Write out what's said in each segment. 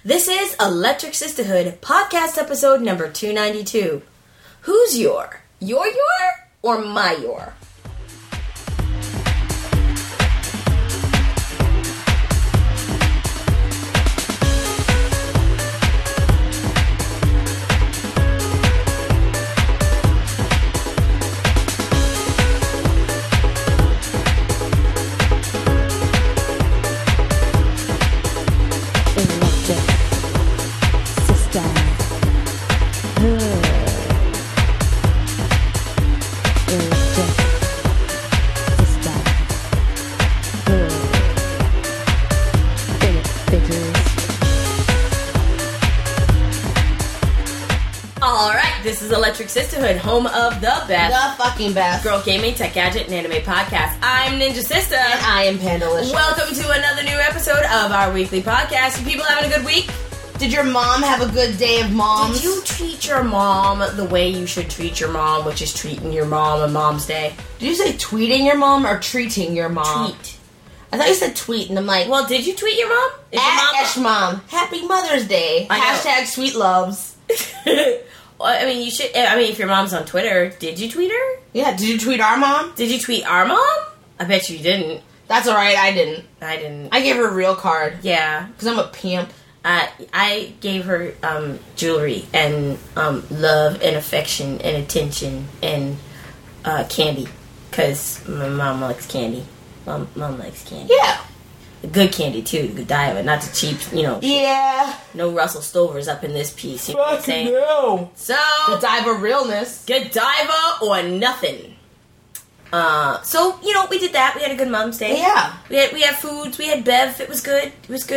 This is Electric Sisterhood, podcast episode number 292. Who's your? Your or my your? This is Electric Sisterhood, home of the best. The fucking best. Girl gaming, tech gadget, and anime podcast. I'm Ninja Sister. And I am Pandalicious. Welcome to another new episode of our weekly podcast. You people having a good week? Did your mom have a good day of moms? Did you treat your mom the way you should treat your mom, which is treating your mom on Mom's Day? Did you say tweeting your mom or treating your mom? Tweet. I thought you said tweet, and I'm like... Well, did you tweet your mom? Is your mom? Happy Mother's Day. Hashtag sweet loves. Well, I mean, you should. I mean, if your mom's on Twitter, did you tweet her? Yeah, did you tweet our mom? Did you tweet our mom? I bet you didn't. That's alright, I didn't. I gave her a real card. Yeah. Because I'm a pimp. I gave her jewelry and love and affection and attention and candy. Because my mom likes candy. Mom likes candy. Yeah. Good candy, too. Godiva. Not the cheap, Yeah. No Russell Stovers up in this piece. You know what I'm saying? No. So. Godiva realness. Godiva or nothing. So, we did that. We had a good Mom's Day. Yeah. We had foods. We had Bev. It was good.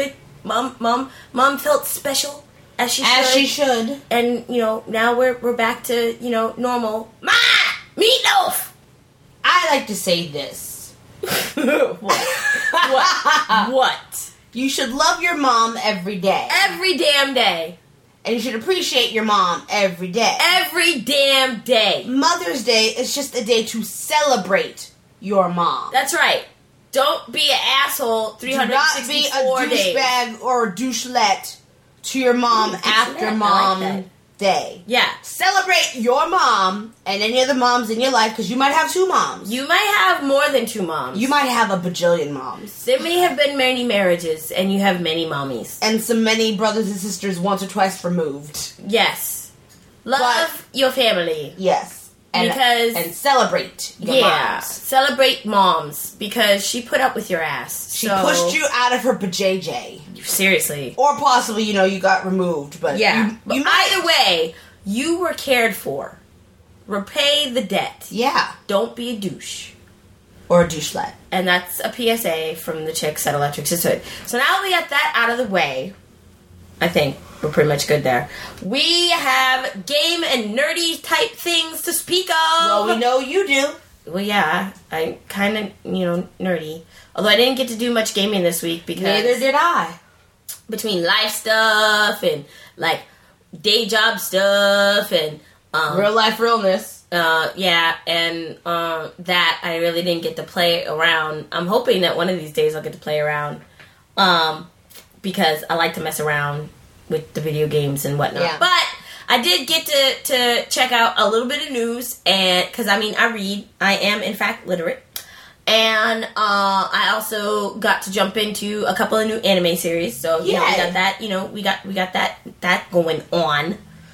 Mom felt special. As she should. And, now we're back to, normal. Ma! Meatloaf! I like to say this. What? You should love your mom every day. Every damn day. And you should appreciate your mom every day. Every damn day. Mother's Day is just a day to celebrate your mom. That's right. Don't be an asshole 364 days. Do not be a douchebag or a douchelet to your mom after Mom Day. Yeah. Celebrate your mom and any other moms in your life, because you might have two moms. You might have more than two moms. You might have a bajillion moms. There may have been many marriages, and you have many mommies. And so many brothers and sisters once or twice removed. Yes. Love your family. Yes. And celebrate your moms. Celebrate moms, because she put up with your ass. She pushed you out of her bajayjay. Seriously. Or possibly, you got removed. But yeah. You either way, you were cared for. Repay the debt. Yeah. Don't be a douche. Or a douchelet. And that's a PSA from the chicks at Electric Sisterhood. So now that we got that out of the way, I think we're pretty much good there. We have game and nerdy type things to speak of. Well, we know you do. Well, yeah. I'm kind of, nerdy. Although I didn't get to do much gaming this week because... Neither did I. Between life stuff and, day job stuff and... real life realness. Yeah, and that I really didn't get to play around. I'm hoping that one of these days I'll get to play around. Because I like to mess around with the video games and whatnot. Yeah. But I did get to check out a little bit of news, and because I read. I am in fact literate, and I also got to jump into a couple of new anime series. So we got that. We got that going on.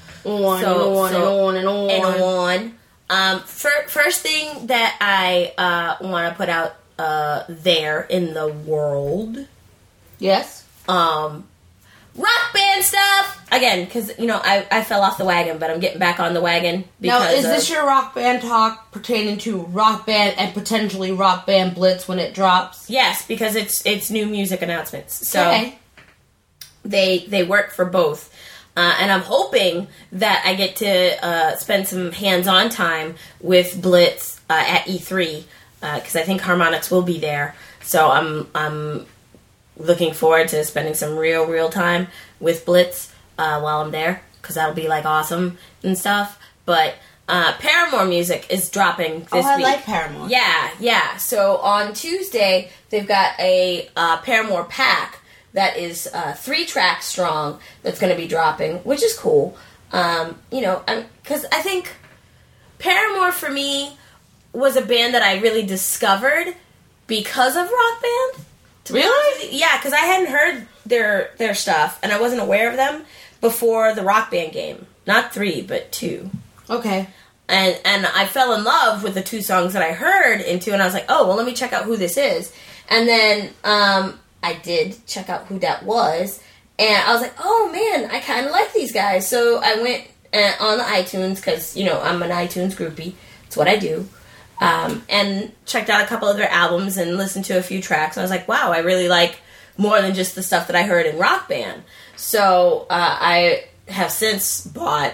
First thing that I want to put out there in the world. Yes. Rock band stuff again, because I fell off the wagon, but I'm getting back on the wagon. Now, is this your rock band talk pertaining to Rock Band and potentially Rock Band Blitz when it drops? Yes, because it's new music announcements, so okay. They work for both, and I'm hoping that I get to spend some hands-on time with Blitz at E3, because I think Harmonix will be there. So I'm looking forward to spending some real time with Blitz while I'm there, because that'll be awesome and stuff. But Paramore music is dropping this week. I like Paramore. Yeah. So on Tuesday they've got a Paramore pack that is 3 tracks strong that's going to be dropping, which is cool. Because I think Paramore for me was a band that I really discovered because of Rock Band. Really? Yeah, because I hadn't heard their stuff, and I wasn't aware of them before the Rock Band game. Not 3, but 2. Okay. And I fell in love with the 2 songs that I heard in 2, and I was like, oh, well, let me check out who this is. And then I did check out who that was, and I was like, oh, man, I kind of like these guys. So I went on the iTunes, because, I'm an iTunes groupie. It's what I do. And checked out a couple of their albums and listened to a few tracks. And I was like, wow, I really like more than just the stuff that I heard in Rock Band. So I have since bought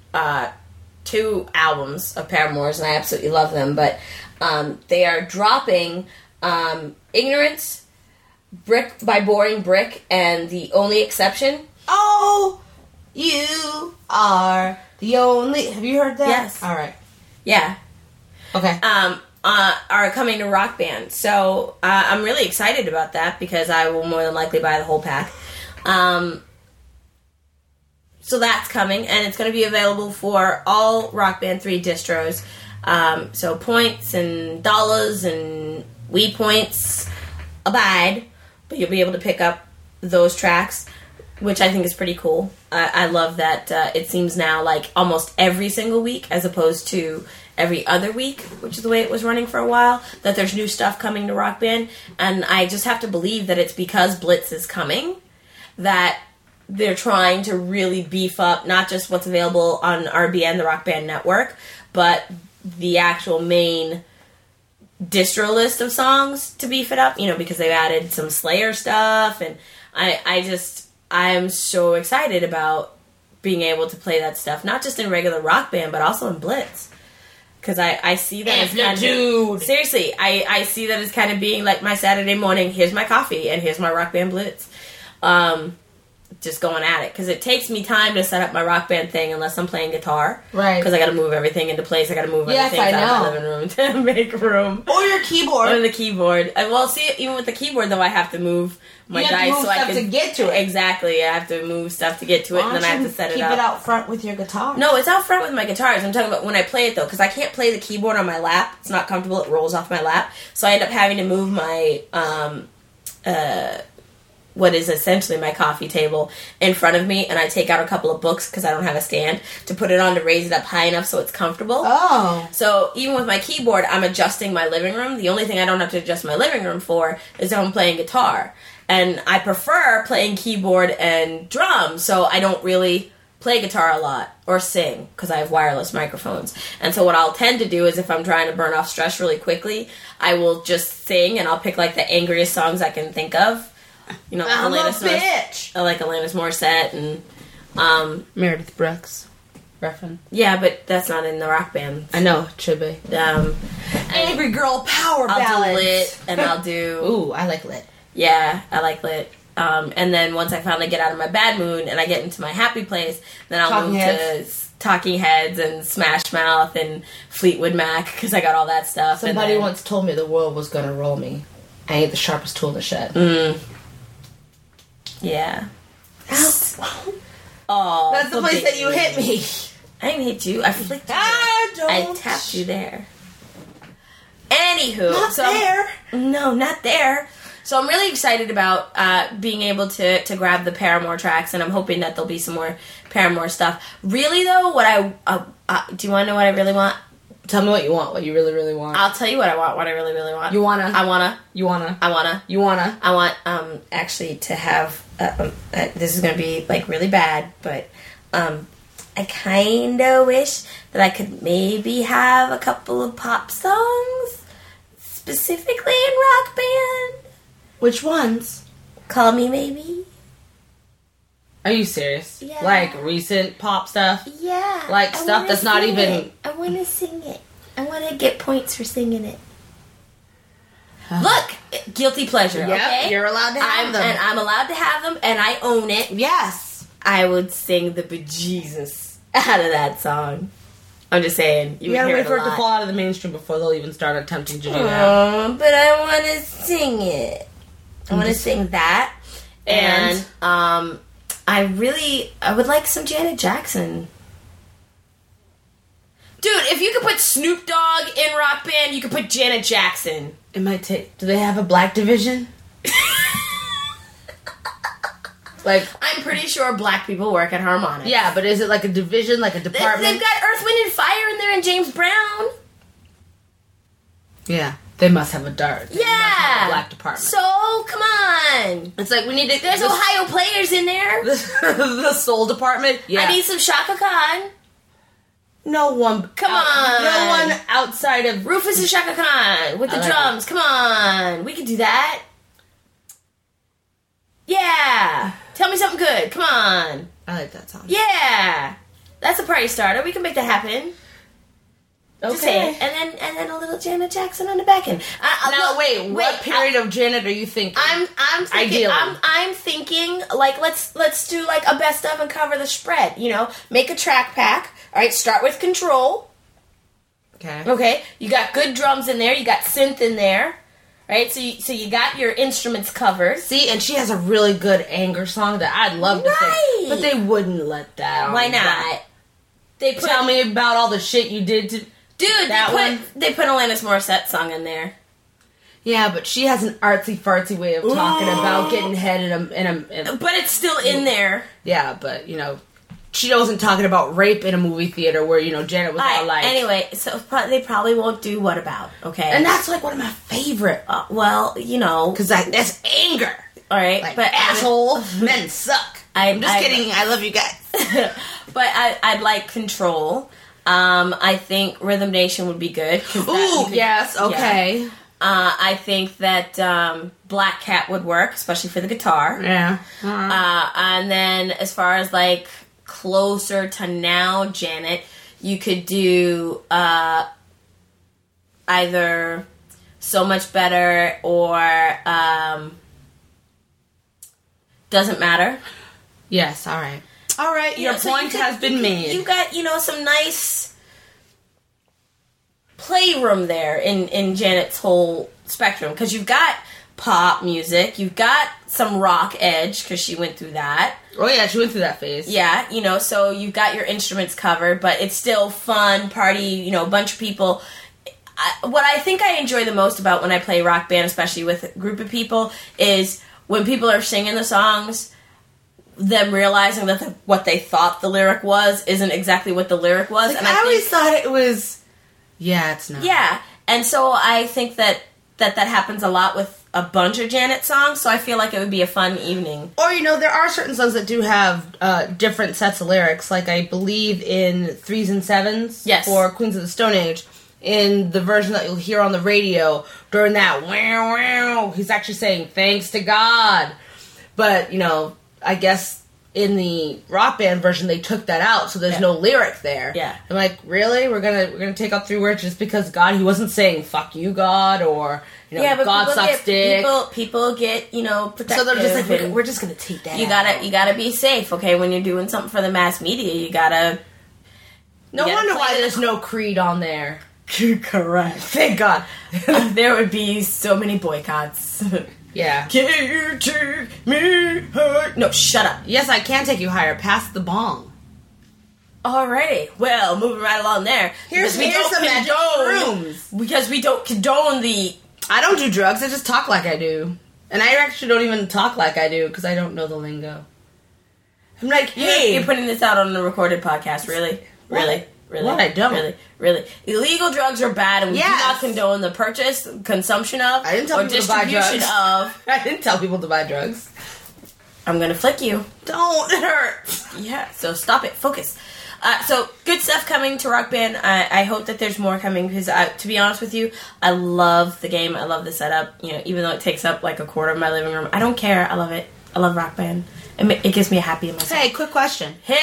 2 albums of Paramore's, and I absolutely love them. But they are dropping Ignorance, Brick by Boring Brick, and The Only Exception. Oh, you are the only... Have you heard that? Yes. All right. Yeah. Okay. Are coming to Rock Band. So I'm really excited about that because I will more than likely buy the whole pack. So that's coming, and it's going to be available for all Rock Band 3 distros. So points and dollars and Wii points abide, but you'll be able to pick up those tracks, which I think is pretty cool. I love that it seems now like almost every single week, as opposed to every other week, which is the way it was running for a while, that there's new stuff coming to Rock Band. And I just have to believe that it's because Blitz is coming, that they're trying to really beef up not just what's available on RBN, the Rock Band Network, but the actual main distro list of songs to beef it up, because they've added some Slayer stuff, and I'm so excited about being able to play that stuff, not just in regular Rock Band, but also in Blitz. Because I see that as kind of... Seriously, I see that as kind of being like my Saturday morning, here's my coffee, and here's my Rock Band Blitz. Just going at it. Because it takes me time to set up my Rock Band thing unless I'm playing guitar. Right. Because I got to move everything into place. I got to move everything out of my living room to make room. Or your keyboard. Or the keyboard. Well, see, even with the keyboard, though, I have to move my dice so I can... to get to it. Exactly. I have to move stuff to get to it, and then I have to set it up. Keep it out front with your guitar. No, it's out front with my guitars. I'm talking about when I play it, though, because I can't play the keyboard on my lap. It's not comfortable. It rolls off my lap. So I end up having to move my... what is essentially my coffee table in front of me, and I take out a couple of books because I don't have a stand to put it on to raise it up high enough so it's comfortable. Oh. So even with my keyboard, I'm adjusting my living room. The only thing I don't have to adjust my living room for is if I'm playing guitar. And I prefer playing keyboard and drums, so I don't really play guitar a lot or sing because I have wireless microphones. And so what I'll tend to do is if I'm trying to burn off stress really quickly, I will just sing, and I'll pick like the angriest songs I can think of. I'm a bitch. I like Alanis Morissette and Meredith Brooks. Reference. Yeah, but that's not in the Rock Band. I know, it should be. Angry Girl Power Ballads. I'll do Lit, and I'll do... Ooh, I like Lit. Yeah, I like Lit. And then once I finally get out of my bad mood and I get into my happy place, then I'll move to Talking Heads and Smash Mouth and Fleetwood Mac, because I got all that stuff. Somebody once told me the world was going to roll me. I ain't the sharpest tool in the shed. Yeah. Oh, that's the place that you hit me. I didn't hit you. I flicked you. I tapped you there. Anywho. Not there. No, not there. So I'm really excited about being able to grab the Paramore tracks, and I'm hoping that there'll be some more Paramore stuff. Really, though, what do you want to know what I really want? Tell me what you want, what you really, really want. I'll tell you what I want, what I really, really want. You wanna. I wanna. You wanna. I wanna. You wanna. I want, actually to have, this is gonna be, like, really bad, but, I kinda wish that I could maybe have a couple of pop songs, specifically in Rock Band. Which ones? Call Me Maybe. Are you serious? Yeah. Like recent pop stuff? Yeah. Like stuff that's not even... I want to sing it. I want to get points for singing it. Look! Guilty pleasure, okay? You're allowed to have them. And I'm allowed to have them, and I own it. Yes. I would sing the bejesus out of that song. I'm just saying. You gotta wait for it to fall out of the mainstream before they'll even start attempting to do that. But I want to sing it. I want to sing that. And I would like some Janet Jackson. Dude, if you could put Snoop Dogg in Rock Band, you could put Janet Jackson. It might take... Do they have a black division? Like, I'm pretty sure black people work at Harmonix. Yeah, but is it like a division, like a department? They've got Earth, Wind, and Fire in there and James Brown. Yeah, they must have a dark. Yeah, have a black department. So come on, it's like we need to. There's Ohio players in there. The soul department. Yeah, I need some Shaka Khan. No one. Come on. No one outside of Rufus and Shaka Khan with the drums. Come on, we can do that. Yeah, tell me something good. Come on. I like that song. Yeah, that's a party starter. We can make that happen. Okay. Just say it. And then a little Janet Jackson on the back end. What period of Janet are you thinking? I'm thinking. Ideally. I'm thinking like let's do like a best of and cover the spread. You know, make a track pack. All right, start with Control. Okay. Okay, you got good drums in there. You got synth in there. Right, so you got your instruments covered. See, and she has a really good anger song that I'd love to sing, but they wouldn't let that. Why not? They tell me about all the shit you did to. Dude, they put Alanis Morissette song in there. Yeah, but she has an artsy fartsy way of talking about getting head in a. But it's still in there. Yeah, but you know, she wasn't talking about rape in a movie theater where Janet was all like. Anyway, so they probably won't do What About? Okay, and that's like one of my favorite. Because that's anger. All right, like, but asshole men suck. I'm just kidding. I love you guys. But I'd like Control. I think Rhythm Nation would be good. Ooh, yes, okay. Yeah. I think that Black Cat would work, especially for the guitar. Yeah. And then as far as like closer to now, Janet, you could do either So Much Better or Doesn't Matter. Yes, all right. All right, your point has been made. You got, some nice playroom there in Janet's whole spectrum. Because you've got pop music, you've got some rock edge, because she went through that. Oh, yeah, she went through that phase. Yeah, so you've got your instruments covered, but it's still fun, party, a bunch of people. What I think I enjoy the most about when I play Rock Band, especially with a group of people, is when people are singing the songs, them realizing that what they thought the lyric was isn't exactly what the lyric was. And I always thought it was... Yeah, it's not. Yeah, and so I think that happens a lot with a bunch of Janet songs, so I feel like it would be a fun evening. Or, there are certain songs that do have different sets of lyrics, like I believe in 3s and 7s for Queens of the Stone Age. In the version that you'll hear on the radio, during that wow, wow, he's actually saying, thanks to God. But, I guess in the Rock Band version they took that out, so there's no lyric there. Yeah. I'm like, really? We're gonna take out 3 words just because God? He wasn't saying fuck you, God, or but God sucks dick. People get protective. So they're just like, we're just gonna take that. You gotta be safe, okay? When you're doing something for the mass media, you gotta. No wonder why there's no Creed on there. Correct. Thank God. There would be so many boycotts. Yeah. Can you take me higher? No, shut up. Yes, I can take you higher. Pass the bong. Alrighty. Well, moving right along there. Here's some magic rooms. Because we don't condone the... I don't do drugs. I just talk like I do. And I actually don't even talk like I do because I don't know the lingo. I'm like, hey. You're putting this out on the recorded podcast, really? What? Really? What? I don't. Really. Illegal drugs are bad, and we do not condone the purchase, consumption of, I didn't tell or people to buy distribution drugs. of. I didn't tell people to buy drugs. I'm gonna flick you. Don't. It hurts. Yeah, so stop it. Focus. So, good stuff coming to Rock Band. I hope that there's more coming, because, to be honest with you, I love the game. I love the setup. Even though it takes up like a quarter of my living room, I don't care. I love it. I love Rock Band. It gives me a happy in myself. Hey, quick question. Yeah!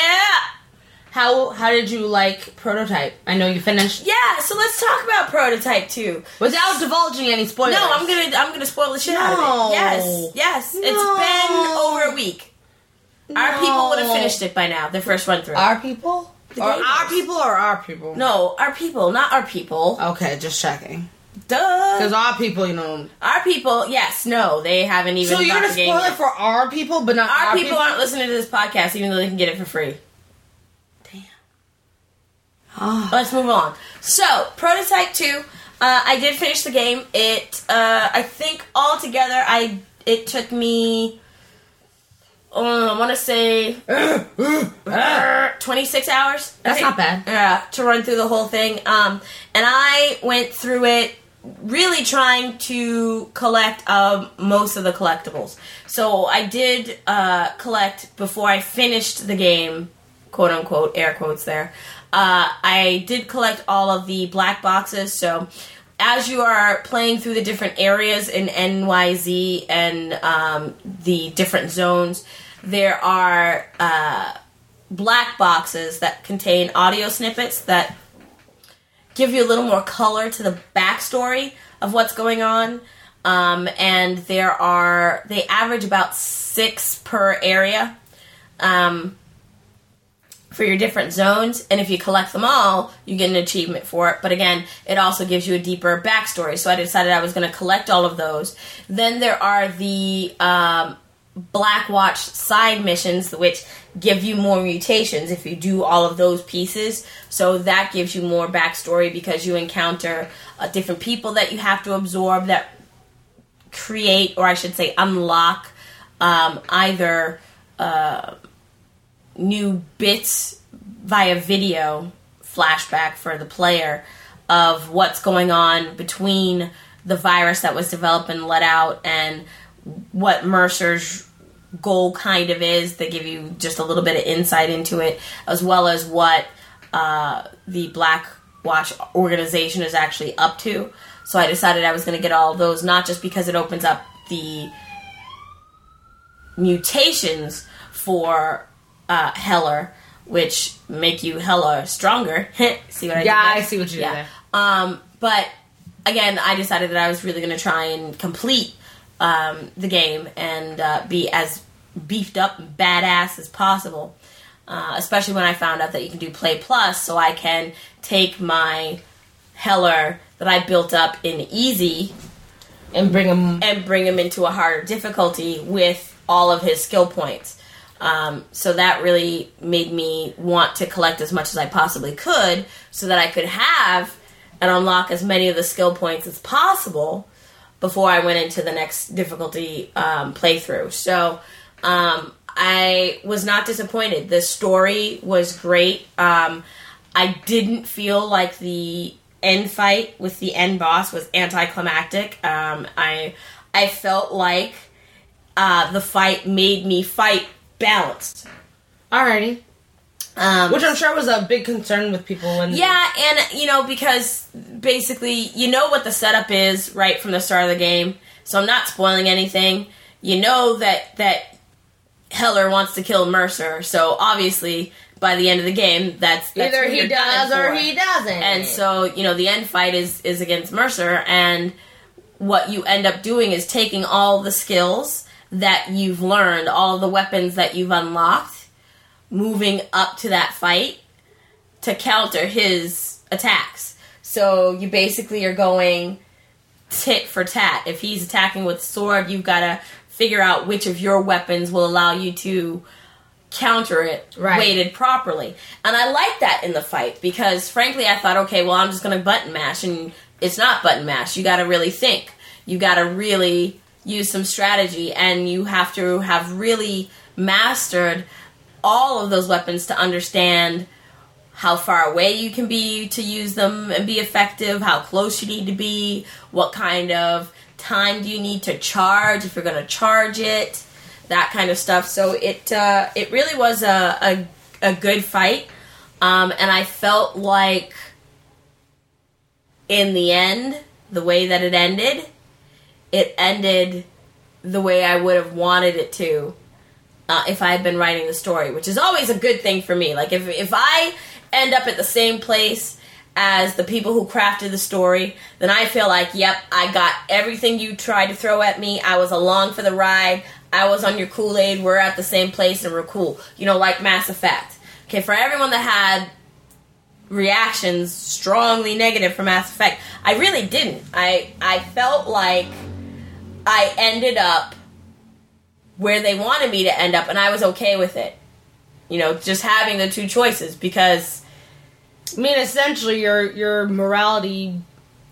How did you like Prototype? I know you finished. Yeah, so let's talk about Prototype too. Without divulging any spoilers. No, I'm gonna spoil the shit out of it. Yes. No. It's been over a week. No. Our people would have finished it by now. Their first run through. Our people? Or our people or our people? No, our people, not our people. Okay, just checking. Duh. Because our people, Our people, yes, no, they haven't even. So you're going to spoil it for our people, but not our people? Our people aren't listening to this podcast, even though they can get it for free. Damn. Let's move on. So, Prototype 2, I did finish the game. It, I think altogether, it took me, I want to say, 26 hours. That's not bad. Yeah, to run through the whole thing. And I went through it really trying to collect most of the collectibles. So I did collect, before I finished the game, quote unquote, air quotes there, I did collect all of the black boxes. So as you are playing through the different areas in NYZ and the different zones, there are black boxes that contain audio snippets that give you a little more color to the backstory of what's going on. And they average about 6 per area for your different zones. And if you collect them all, you get an achievement for it. But again, it also gives you a deeper backstory. So I decided I was going to collect all of those. Then there are the Black Watch side missions, which give you more mutations if you do all of those pieces. So that gives you more backstory because you encounter different people that you have to absorb that create, or I should say unlock, either new bits via video flashback for the player of what's going on between the virus that was developed and let out and what Mercer's goal kind of is. They give you just a little bit of insight into it, as well as what the Black Watch organization is actually up to. So I decided I was going to get all of those, not just because it opens up the mutations for Heller, which make you hella stronger. See what I did there? I see what you did there. But again, I decided that I was really going to try and complete the game and be as beefed up and badass as possible. Especially when I found out that you can do Play Plus, so I can take my Heller that I built up in easy and bring him into a harder difficulty with all of his skill points. So that really made me want to collect as much as I possibly could so that I could have and unlock as many of the skill points as possible before I went into the next difficulty playthrough. So I was not disappointed. The story was great. I didn't feel like the end fight with the end boss was anticlimactic. I felt like the fight made me fight balanced. Alrighty. Which I'm sure was a big concern with people when... Yeah, and, because basically, what the setup is right from the start of the game, so I'm not spoiling anything. You know that Heller wants to kill Mercer, so obviously, by the end of the game, that's either he does or he doesn't. And so, the end fight is against Mercer, and what you end up doing is taking all the skills that you've learned, all the weapons that you've unlocked, moving up to that fight to counter his attacks. So you basically are going tit for tat. If he's attacking with sword, you've got to figure out which of your weapons will allow you to counter it weighted properly. And I like that in the fight because, frankly, I thought, okay, well, I'm just going to button mash, and it's not button mash. You got to really think. You got to really use some strategy, and you have to have really mastered all of those weapons to understand how far away you can be to use them and be effective, how close you need to be, what kind of time do you need to charge if you're going to charge it, that kind of stuff. So it really was a good fight, and I felt like in the end, the way that it ended the way I would have wanted it to if I had been writing the story, which is always a good thing for me. Like, if I end up at the same place as the people who crafted the story, then I feel like, yep, I got everything you tried to throw at me. I was along for the ride. I was on your Kool-Aid. We're at the same place and we're cool. Like Mass Effect. Okay, for everyone that had reactions strongly negative for Mass Effect. I really didn't. I felt like I ended up where they wanted me to end up, and I was okay with it. You know, just having the two choices, because I mean, essentially, your morality,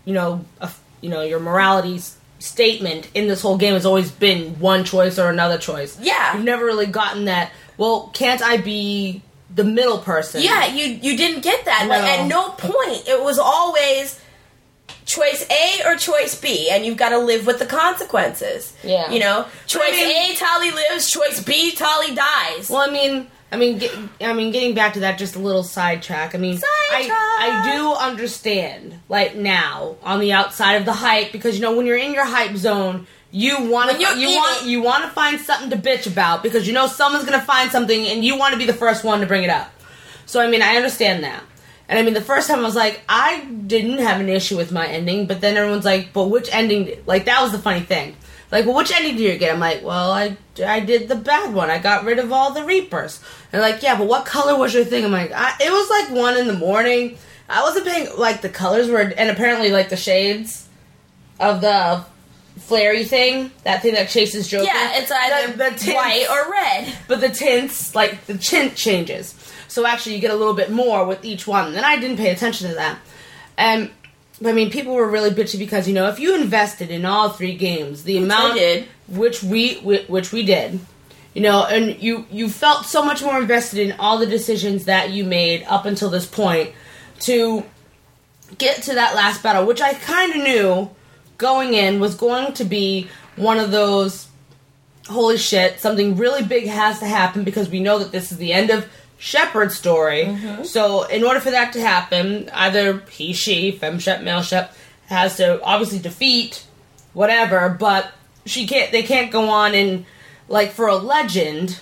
your morality statement in this whole game has always been one choice or another choice. Yeah, you've never really gotten that. Well, can't I be the middle person? Yeah, you didn't get that. No. Like, at no point it was always choice A or choice B, and you've got to live with the consequences. Yeah, you know, choice A, Tali lives. Choice B, Tali dies. Well, I mean, getting back to that, just a little sidetrack. I mean, I do understand, like, now on the outside of the hype, because when you're in your hype zone, you want to find something to bitch about, because someone's gonna find something, and you want to be the first one to bring it up. So I mean, I understand that, and I mean, the first time I was like, I didn't have an issue with my ending, but then everyone's like, but which ending? Like, that was the funny thing. Like, well, which ending did you get? I'm like, well, I did the bad one. I got rid of all the Reapers. And they're like, yeah, but what color was your thing? I'm like, it was like 1 a.m. I wasn't paying, like, the colors were, and apparently, like, the shades of the flary thing, that thing that chases Joker. Yeah, it's either the tints, white or red. But the tints, like, the tint changes. So actually, you get a little bit more with each one. And I didn't pay attention to that. And I mean, people were really bitchy because, if you invested in all 3 games, the amount which we did, and you felt so much more invested in all the decisions that you made up until this point to get to that last battle, which I kind of knew going in was going to be one of those, holy shit, something really big has to happen, because we know that this is the end of Shepard's story. Mm-hmm. So in order for that to happen, either he, she, femshep, maleshep, has to obviously defeat whatever, but they can't go on and, like, for a legend,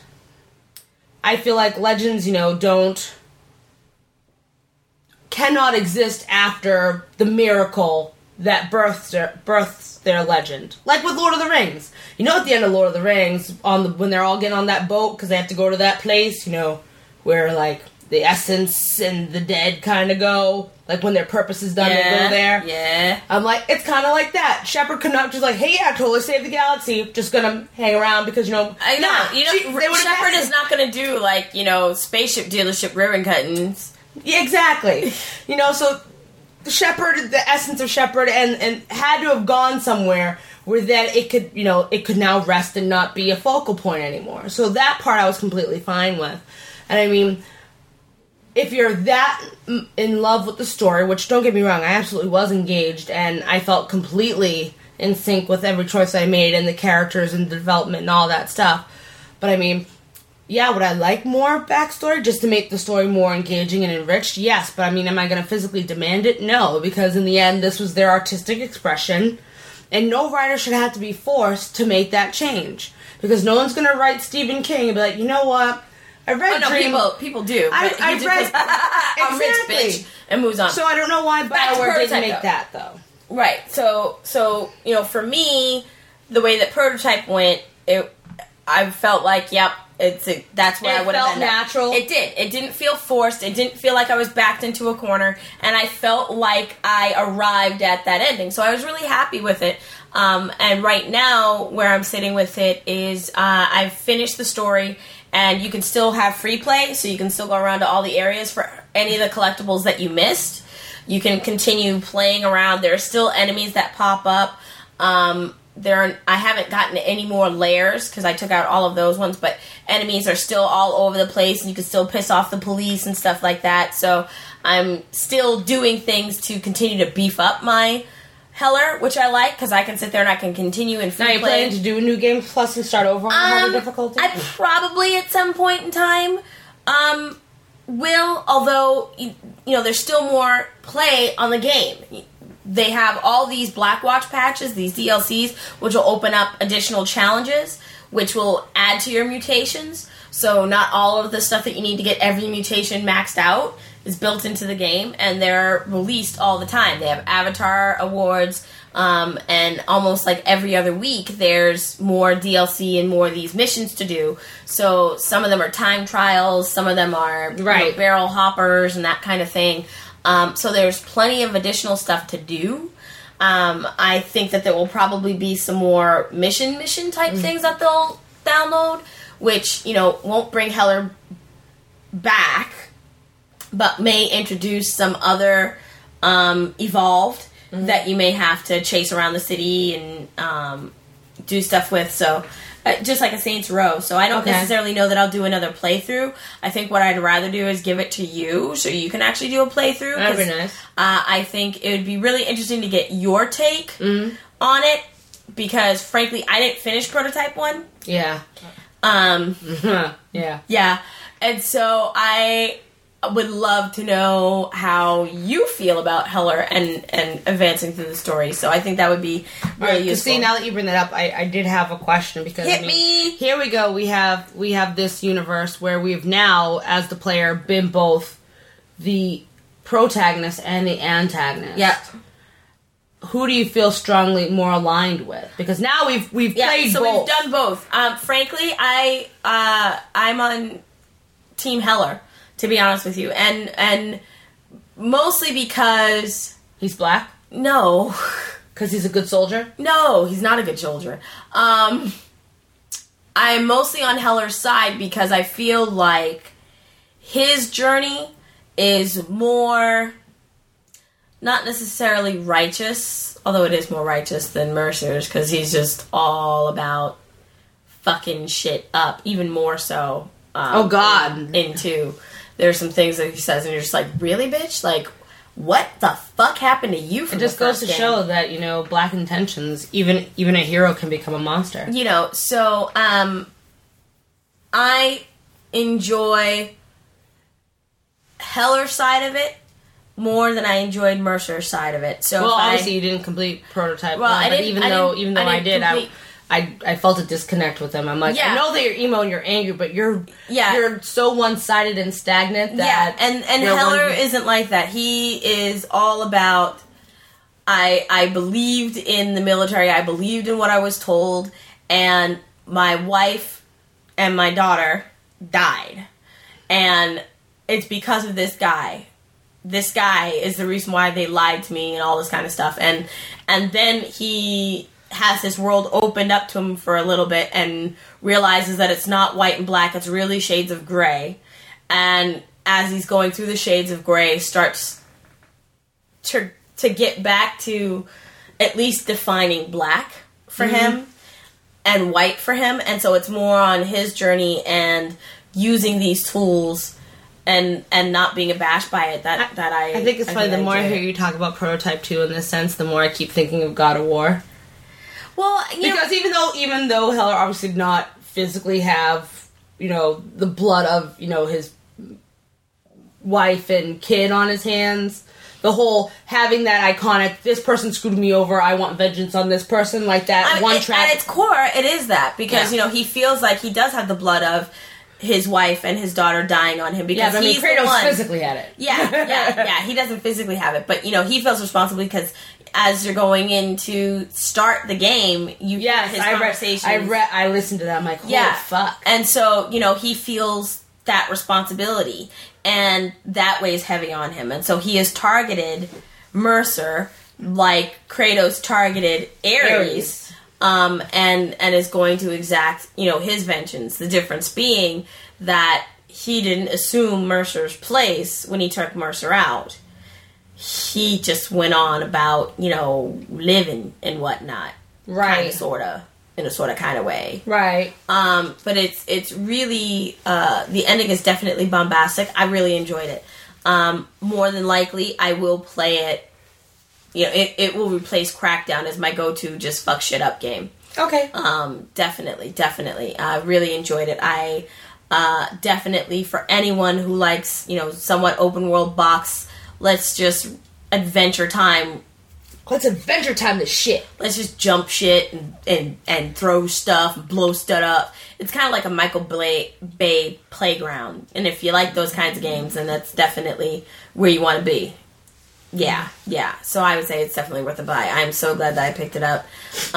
I feel like legends, cannot exist after the miracle that births their legend. Like with Lord of the Rings. At the end of Lord of the Rings, when they're all getting on that boat because they have to go to that place, where, like, the essence and the dead kind of go. Like, when their purpose is done, they go there. Yeah. I'm like, it's kind of like that. Shepard could not just like, hey, yeah, totally save the galaxy. Just gonna hang around because, I know. Shepard is not gonna do, like, spaceship dealership ribbon cuttings. Yeah, exactly. So Shepard, the essence of Shepard, and had to have gone somewhere where then it could now rest and not be a focal point anymore. So that part I was completely fine with. And I mean, if you're that in love with the story, which, don't get me wrong, I absolutely was engaged, and I felt completely in sync with every choice I made, and the characters and the development and all that stuff. But I mean, yeah, would I like more backstory just to make the story more engaging and enriched? Yes, but I mean, am I going to physically demand it? No, because in the end, this was their artistic expression, and no writer should have to be forced to make that change. Because no one's going to write Stephen King and be like, you know what? I read Dream. People do. I read I'm rich, bitch, and moves on. So I don't know why BioWare didn't make that, though. Right. So for me, the way that Prototype went, I felt like, yep, that's where I would have ended. It felt natural. It did. It didn't feel forced. It didn't feel like I was backed into a corner, and I felt like I arrived at that ending. So I was really happy with it. And right now, where I'm sitting with it is I've finished the story. And you can still have free play, so you can still go around to all the areas for any of the collectibles that you missed. You can continue playing around. There are still enemies that pop up. I haven't gotten any more layers because I took out all of those ones, but enemies are still all over the place, and you can still piss off the police and stuff like that. So I'm still doing things to continue to beef up my Heller, which I like, because I can sit there and I can continue in free play. Now, you planning to do a new game plus and start over on harder difficulty? I probably, at some point in time, will, although, there's still more play on the game. They have all these Blackwatch patches, these DLCs, which will open up additional challenges, which will add to your mutations. So not all of the stuff that you need to get every mutation maxed out is built into the game, and they're released all the time. They have avatar awards, and almost like every other week there's more DLC and more of these missions to do. So some of them are time trials, some of them are barrel hoppers and that kind of thing. So there's plenty of additional stuff to do. I think that there will probably be some more mission type things that they'll download, which, won't bring Heller back, but may introduce some other evolved that you may have to chase around the city and do stuff with. So just like a Saints Row. So I don't necessarily know that I'll do another playthrough. I think what I'd rather do is give it to you so you can actually do a playthrough. That'd be nice. I think it would be really interesting to get your take on it, because frankly I didn't finish Prototype 1. Yeah. Yeah. And so I would love to know how you feel about Heller and advancing through the story. So I think that would be really useful. See, now that you bring that up, I did have a question, because Hit me! Here we go. We have this universe where we've now, as the player, been both the protagonist and the antagonist. Yeah. Who do you feel strongly more aligned with? Because now we've played both. So we've done both. Frankly, I'm on Team Heller, to be honest with you, and mostly because he's black. No, because he's a good soldier. No, he's not a good soldier. I'm mostly on Heller's side because I feel like his journey is more, not necessarily righteous, although it is more righteous than Mercer's, because he's just all about fucking shit up, even more so. Oh God! Into there's some things that he says, and you're just like, really, bitch? Like, what the fuck happened to you? From it just goes to show that black intentions, even a hero can become a monster. So I enjoy Heller's side of it more than I enjoyed Mercer's side of it. So obviously you didn't complete Prototype 1, but even though I did, I felt a disconnect with them. I'm like, I know that you're emo and you're angry, but you're so one-sided and stagnant that... Yeah, and Heller isn't like that. He is all about, I believed in the military, I believed in what I was told, and my wife and my daughter died. And it's because of this guy. This guy is the reason why they lied to me and all this kind of stuff. And then he has his world opened up to him for a little bit and realizes that it's not white and black, it's really shades of gray. And as he's going through the shades of gray, starts to get back to at least defining black for him and white for him. And so it's more on his journey and using these tools and not being abashed by it that I think it's funny. The more I hear you talk about Prototype 2 in this sense, the more I keep thinking of God of War. Well, because even though Heller obviously did not physically have, the blood of, his wife and kid on his hands, the whole having that iconic, this person screwed me over, I want vengeance on this person, like that At its core, it is that. Because, he feels like he does have the blood of his wife and his daughter dying on him. Because he's Kratos the one. Physically had it. Yeah, he doesn't physically have it. But, he feels responsible because as you're going in to start the game, you hear his conversations. I listened to that. I'm like, holy fuck. And so, he feels that responsibility, and that weighs heavy on him. And so he has targeted Mercer like Kratos targeted Ares. And is going to exact, his vengeance. The difference being that he didn't assume Mercer's place when he took Mercer out. He just went on about, living and whatnot. Right. In a sort of kind of way. Right. But it's really, the ending is definitely bombastic. I really enjoyed it. More than likely, I will play it. It will replace Crackdown as my go-to just fuck shit up game. Okay. Definitely. I really enjoyed it. I definitely, for anyone who likes, somewhat open world box, let's just adventure time. Let's adventure time this shit. Let's just jump shit and throw stuff, and blow stuff up. It's kind of like a Michael Bay playground. And if you like those kinds of games, then that's definitely where you want to be. Yeah. So I would say it's definitely worth a buy. I'm so glad that I picked it up.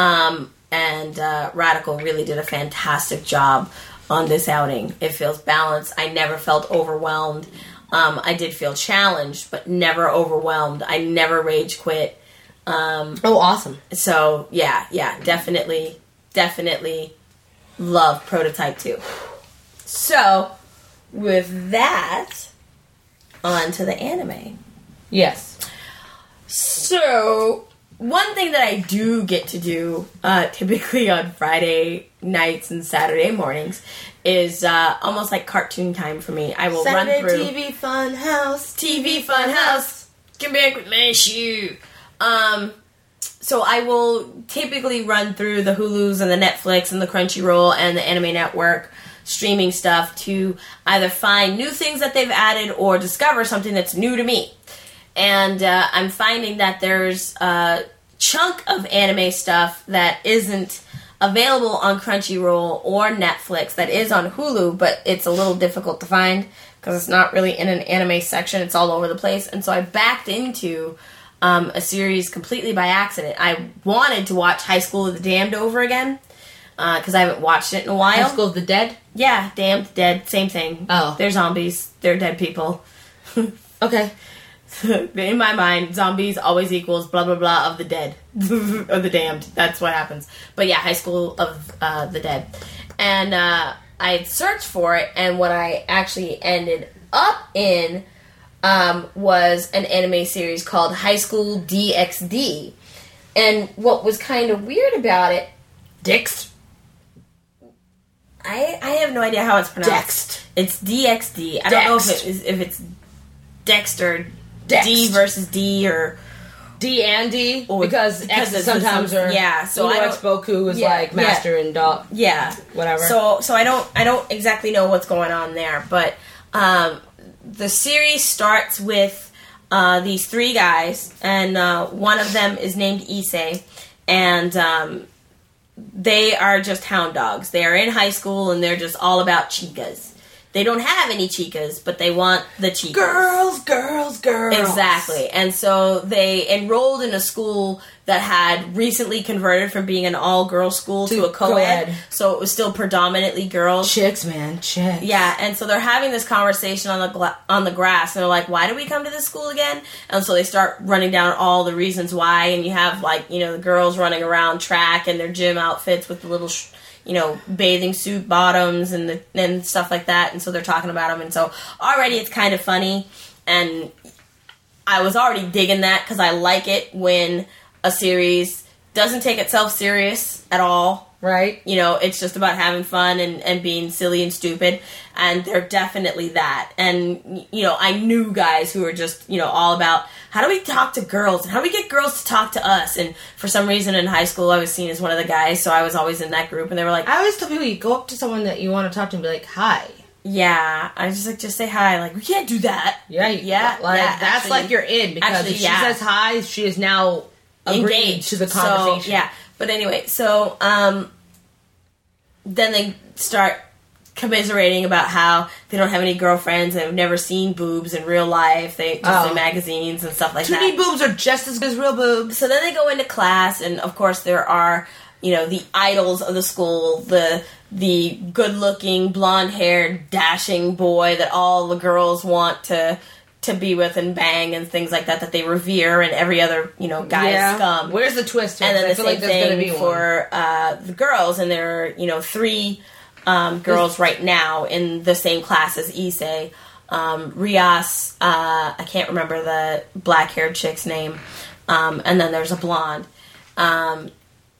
And Radical really did a fantastic job on this outing. It feels balanced. I never felt overwhelmed. I did feel challenged, but never overwhelmed. I never rage quit. Awesome. So, yeah, definitely love Prototype 2. So, with that, on to the anime. Yes. So, one thing that I do get to do, typically on Friday nights and Saturday mornings, is almost like cartoon time for me. I will Saturday run through... TV Funhouse. TV Funhouse. Come back with my shoe. So I will typically run through the Hulus and the Netflix and the Crunchyroll and the Anime Network streaming stuff to either find new things that they've added or discover something that's new to me. And I'm finding that there's a chunk of anime stuff that isn't available on Crunchyroll or Netflix that is on Hulu, but it's a little difficult to find because it's not really in an anime section. It's all over the place. And so I backed into a series completely by accident. I wanted to watch High School of the Damned over again because I haven't watched it in a while. High School of the Dead? Yeah, Damned, Dead, same thing. Oh. They're zombies. They're dead people. Okay. In my mind, zombies always equals blah blah blah of the dead. Of the damned. That's what happens. But yeah, High School of the Dead. And I searched for it, and what I actually ended up in was an anime series called High School DxD. And what was kind of weird about it... Dext? I have no idea how it's pronounced. Dext. It's DxD. I don't know if it's Dext or Dext. D versus D or... D and D? Because X sometimes are... Yeah, so I don't... Boku is like master and dog. Yeah. Whatever. So I don't exactly know what's going on there, but the series starts with these three guys, and one of them is named Issei, and they are just hound dogs. They are in high school, and they're just all about chicas. They don't have any chicas, but they want the chicas. Girls. Exactly. And so they enrolled in a school that had recently converted from being an all-girls school to a co-ed. So it was still predominantly girls. Chicks, man. Chicks. Yeah, and so they're having this conversation on the grass, and they're like, why do we come to this school again? And so they start running down all the reasons why, and you have, like, the girls running around track in their gym outfits with the little... bathing suit bottoms and stuff like that. And so they're talking about them. And so already it's kind of funny. And I was already digging that because I like it when a series doesn't take itself serious at all. Right. It's just about having fun and being silly and stupid. And they're definitely that. And, I knew guys who were just, all about how do we talk to girls and how do we get girls to talk to us. And for some reason in high school I was seen as one of the guys, so I was always in that group. And they were like... I always tell people you go up to someone that you want to talk to and be like, hi. Yeah. I was just like, just say hi. Like, we can't do that. Yeah. That's actually, like you're in because if she says hi, she is now engaged to the conversation. So, yeah. But anyway, so then they start commiserating about how they don't have any girlfriends and have never seen boobs in real life. They just in magazines and stuff like that. 2D boobs are just as good as real boobs. So then they go into class, and of course there are, the idols of the school, the good-looking, blonde-haired, dashing boy that all the girls want to be with and bang and things like that they revere, and every other, guy's scum. Where's the twist? And then the same thing for the girls, and there are, three girls right now in the same class as Issei. Rias, I can't remember the black-haired chick's name, and then there's a blonde. And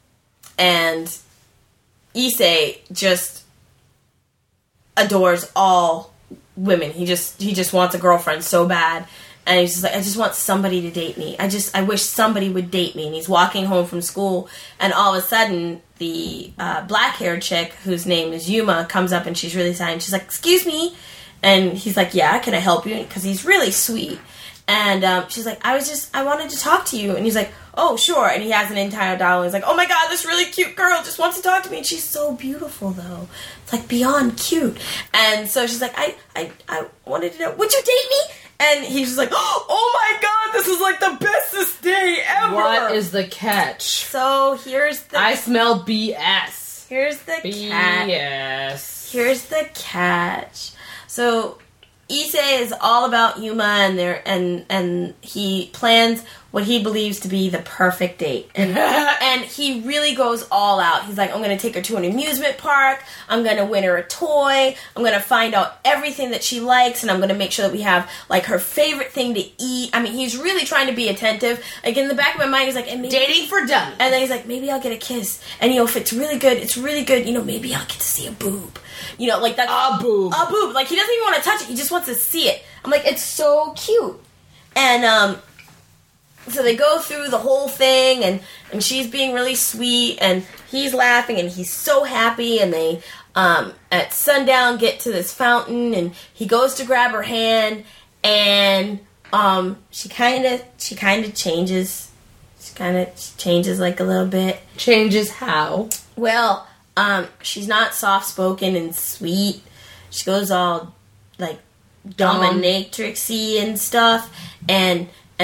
Issei just adores all women. He just wants a girlfriend so bad, and he's just like, I just want somebody to date me. I wish somebody would date me. And he's walking home from school, and all of a sudden the black-haired chick, whose name is Yuma, comes up, and she's really sad, and she's like, excuse me. And he's like, yeah, can I help you? Because he's really sweet. And she's like, I wanted to talk to you. And he's like, oh, sure. And he has an entire dialogue. He's like, oh my god, this really cute girl just wants to talk to me. And she's so beautiful, though. It's like beyond cute. And so she's like, I wanted to know, would you date me? And he's just like, oh my god, this is like the bestest day ever. What is the catch? So here's the... I smell BS. Here's the BS. Here's the catch. So Issei is all about Yuma, and he plans what he believes to be the perfect date. And he really goes all out. He's like, I'm going to take her to an amusement park. I'm going to win her a toy. I'm going to find out everything that she likes, and I'm going to make sure that we have, like, her favorite thing to eat. I mean, he's really trying to be attentive. Like, in the back of my mind, he's like, and maybe, dating for dummies. And then he's like, maybe I'll get a kiss. And, if it's really good, maybe I'll get to see a boob. Like, that's... A boob. A boob. Like, he doesn't even want to touch it. He just wants to see it. I'm like, it's so cute. And, so they go through the whole thing, and she's being really sweet, and he's laughing, and he's so happy, and they, at sundown, get to this fountain, and he goes to grab her hand, and, she kind of changes. She kind of changes, like, a little bit. Changes how? Well, she's not soft-spoken and sweet. She goes all, like, dominatrix-y and stuff, and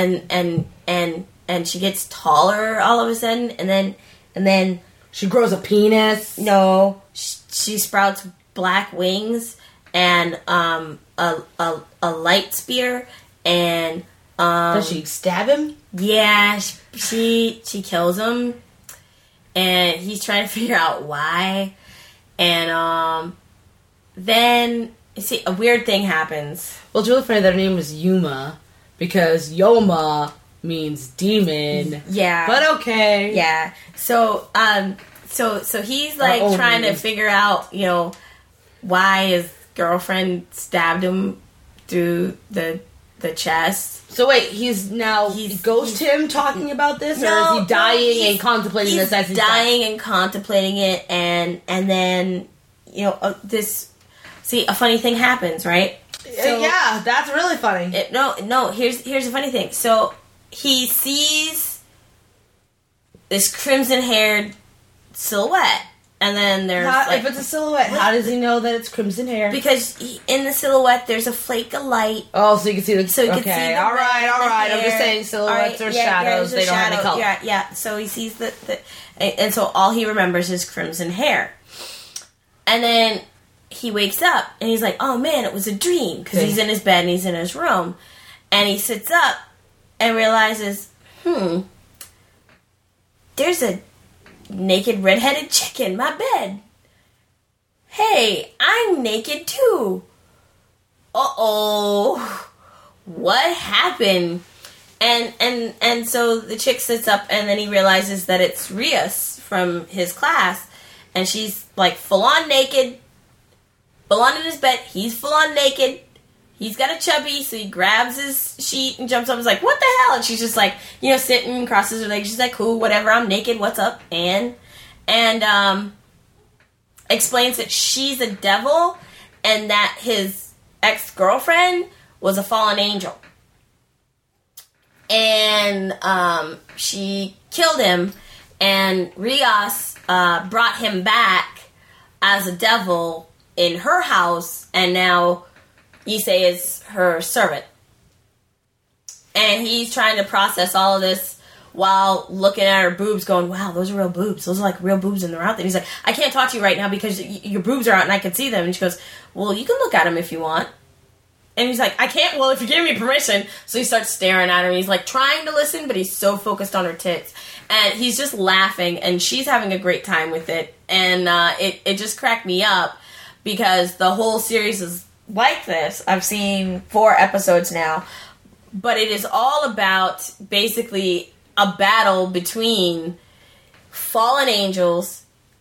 she gets taller all of a sudden, and then she grows a penis. No, she sprouts black wings and a light spear, and does she stab him? Yeah, she kills him, and he's trying to figure out why, and then see a weird thing happens. Well, it's really funny that her name was Yuma because Yoma means demon. Yeah. But okay. Yeah. So he's like trying to figure out, why his girlfriend stabbed him through the chest. So wait, he's ghost him talking about this, or is he dying and contemplating this as he's dying and contemplating it, and then a funny thing happens, right? So, yeah, that's really funny. Here's the funny thing. So he sees this crimson-haired silhouette, and then there's if it's a silhouette, how does he know that it's crimson hair? Because in the silhouette, there's a flake of light. Oh, so you can see the. So you can see the all right. I'm just saying silhouettes are shadows. They don't have any color. Yeah. So he sees and so all he remembers is crimson hair, and then he wakes up and he's like, oh man, it was a dream, because he's in his bed and he's in his room, and he sits up and realizes, there's a naked redheaded chick in my bed. Hey, I'm naked too. Uh-oh. What happened? And so the chick sits up, and then he realizes that it's Rias from his class, and she's like full on naked, full on in his bed. He's full on naked. He's got a chubby, so he grabs his sheet and jumps up and is like, what the hell? And she's just like, sitting, crosses her legs. She's like, cool, whatever, I'm naked, what's up? And explains that she's a devil and that his ex-girlfriend was a fallen angel. And she killed him, and Rias brought him back as a devil in her house, and now Issei is her servant. And he's trying to process all of this while looking at her boobs going, wow, those are real boobs. Those are like real boobs and they're out there. And he's like, I can't talk to you right now because your boobs are out and I can see them. And she goes, well, you can look at them if you want. And he's like, I can't, well, if you give me permission. So he starts staring at her, and he's like trying to listen, but he's so focused on her tits. And he's just laughing, and she's having a great time with it. And it just cracked me up because the whole series is like this. I've seen 4 episodes now. But it is all about basically a battle between fallen angels,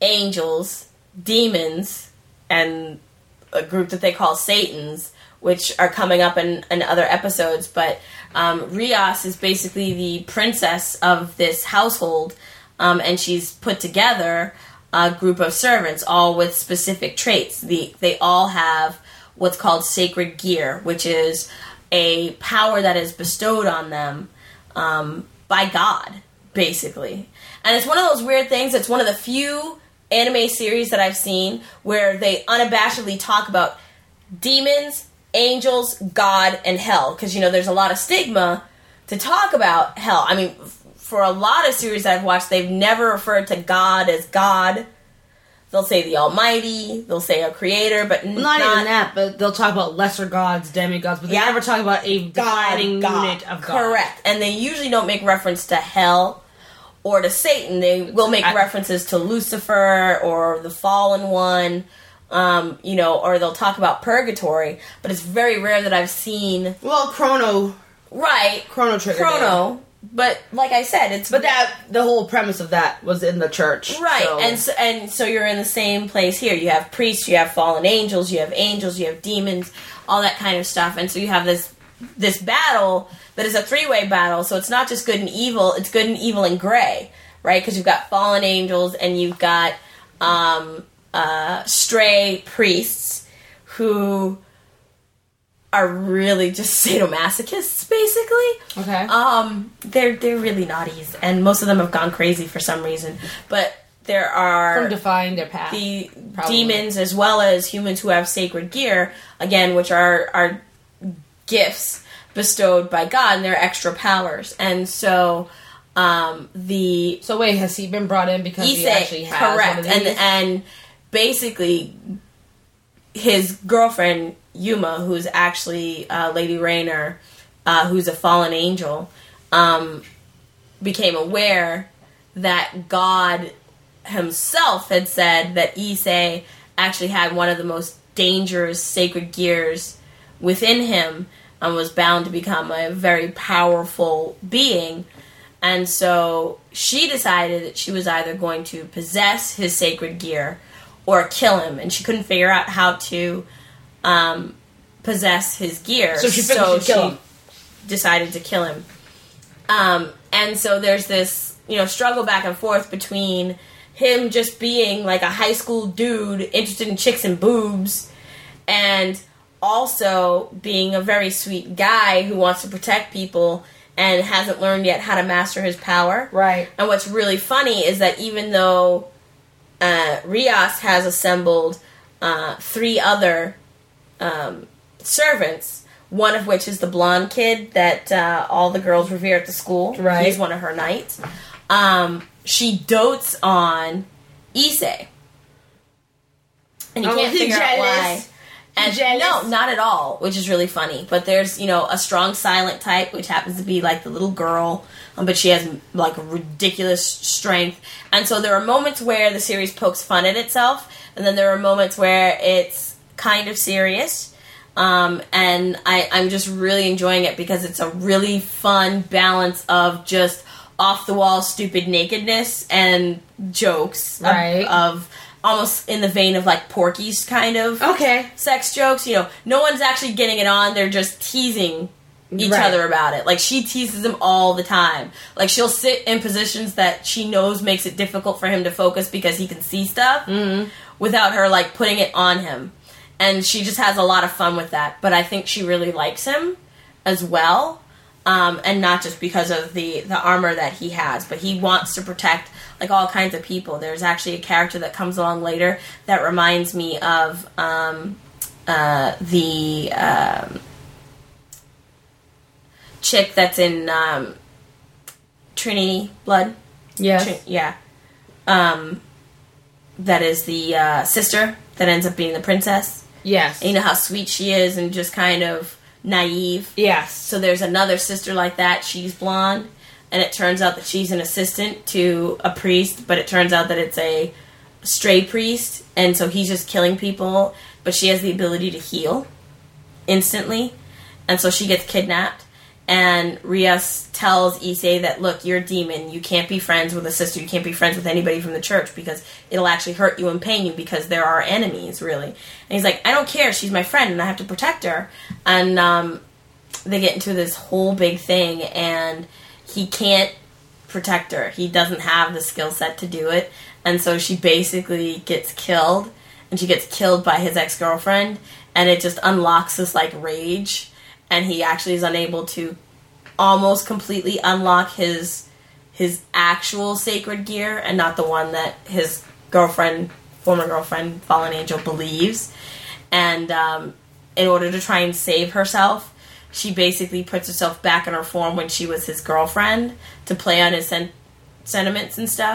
demons, and a group that they call Satans, which are coming up in other episodes. But Rias is basically the princess of this household, and she's put together a group of servants, all with specific traits. They all have what's called sacred gear, which is a power that is bestowed on them by God, basically. And it's one of those weird things. It's one of the few anime series that I've seen where they unabashedly talk about demons, angels, God, and hell. Because, there's a lot of stigma to talk about hell. I mean, for a lot of series I've watched, they've never referred to God as God. they'll say the Almighty, they'll say a creator, but not even that, but they'll talk about lesser gods, demigods, but they never talk about a defining unit of God. Correct. And they usually don't make reference to hell or to Satan. They will make references to Lucifer or the fallen one, or they'll talk about purgatory, but it's very rare that I've seen... Well, Chrono Trigger. Chrono. But like I said, it's... But the whole premise of that was in the church. Right, so. And so you're in the same place here. You have priests, you have fallen angels, you have demons, all that kind of stuff. And so you have this battle that is a three-way battle, so it's not just good and evil, it's good and evil and gray, right? Because you've got fallen angels and you've got stray priests who are really just sadomasochists, basically. Okay. They're really naughties, and most of them have gone crazy for some reason. But there are... From defying their path. The demons, as well as humans who have sacred gear, again, which are gifts bestowed by God, and they're extra powers. And so... So wait, has he been brought in because he actually has correct. One of these? And basically, his girlfriend... Yuma, who's actually Lady Raynor, who's a fallen angel, became aware that God himself had said that Issei actually had one of the most dangerous sacred gears within him and was bound to become a very powerful being. And so she decided that she was either going to possess his sacred gear or kill him, and she couldn't figure out how to possess his gear. So she decided to kill him. And so there's this, struggle back and forth between him just being like a high school dude interested in chicks and boobs, and also being a very sweet guy who wants to protect people and hasn't learned yet how to master his power. Right. And what's really funny is that even though Rias has assembled 3 other servants, one of which is the blonde kid that all the girls revere at the school. Right. He's one of her knights. She dotes on Issei. And you can't figure out why. And no, not at all, which is really funny. But there's, a strong silent type, which happens to be like the little girl, but she has like ridiculous strength. And so there are moments where the series pokes fun at itself, and then there are moments where it's kind of serious. And I'm just really enjoying it because it's a really fun balance of just off-the-wall stupid nakedness and jokes. Right. Of almost in the vein of like Porky's kind of sex jokes. No one's actually getting it on. They're just teasing each other about it. Like, she teases him all the time. Like, she'll sit in positions that she knows makes it difficult for him to focus because he can see stuff without her, like, putting it on him. And she just has a lot of fun with that. But I think she really likes him as well. And not just because of the armor that he has, but he wants to protect, like, all kinds of people. There's actually a character that comes along later that reminds me of the chick that's in Trinity Blood. Yes. That is the sister that ends up being the princess. Yes. And you know how sweet she is and just kind of naive. Yes. So there's another sister like that. She's blonde. And it turns out that she's an assistant to a priest, but it turns out that it's a stray priest. And so he's just killing people. But she has the ability to heal instantly. And so she gets kidnapped. And Rias tells Issei that, look, you're a demon. You can't be friends with a sister. You can't be friends with anybody from the church because it'll actually hurt you and pain you because there are enemies, really. And he's like, I don't care. She's my friend and I have to protect her. And they get into this whole big thing and he can't protect her. He doesn't have the skill set to do it. And so she basically gets killed. And she gets killed by his ex-girlfriend. And it just unlocks this, like, rage. And he actually is unable to almost completely unlock his actual sacred gear and not the one that his former girlfriend, Fallen Angel, believes. And in order to try and save herself, she basically puts herself back in her form when she was his girlfriend to play on his sentiments and stuff.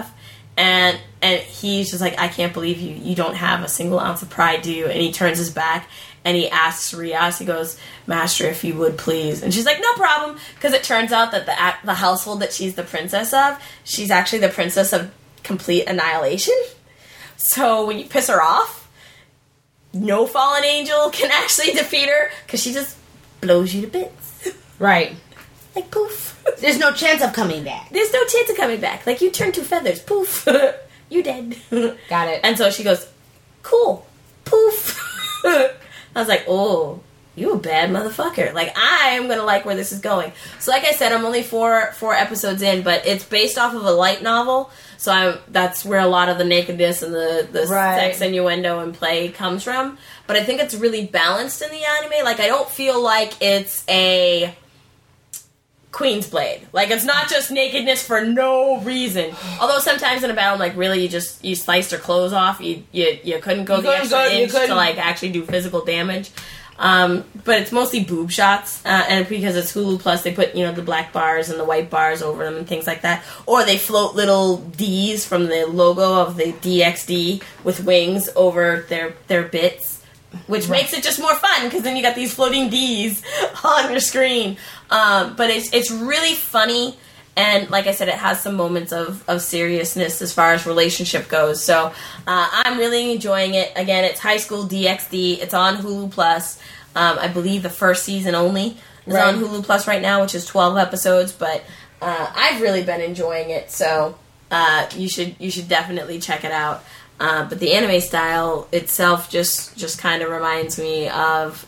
And he's just like, I can't believe you don't have a single ounce of pride, do you? And he turns his back and he asks Rias, he goes, Master, if you would please. And she's like, no problem. Because it turns out that the household that she's the princess of, she's actually the princess of complete annihilation. So when you piss her off, no fallen angel can actually defeat her because she just blows you to bits. Right. Like, poof. There's no chance of coming back. There's no chance of coming back. Like, you turn 2 feathers. Poof. You're dead. Got it. And so she goes, cool. Poof. I was like, oh, you a bad motherfucker. Like, I am going to like where this is going. So like I said, I'm only four episodes in, but it's based off of a light novel. So that's where a lot of the nakedness and the right. sex innuendo and play comes from. But I think it's really balanced in the anime. Like, I don't feel like it's a Queen's Blade. Like, it's not just nakedness for no reason. Although sometimes in a battle, I'm like, really, you sliced her clothes off? You couldn't go the extra inch to, like, actually do physical damage? But it's mostly boob shots, and because it's Hulu Plus, they put, the black bars and the white bars over them and things like that. Or they float little Ds from the logo of the DXD with wings over their bits, which makes it just more fun, because then you got these floating Ds on your screen. But it's really funny, and like I said, it has some moments of seriousness as far as relationship goes. So I'm really enjoying it. Again, it's High School DxD. It's on Hulu Plus. I believe the first season only is on Hulu Plus right now, which is 12 episodes. But I've really been enjoying it, so you should definitely check it out. But the anime style itself just kind of reminds me of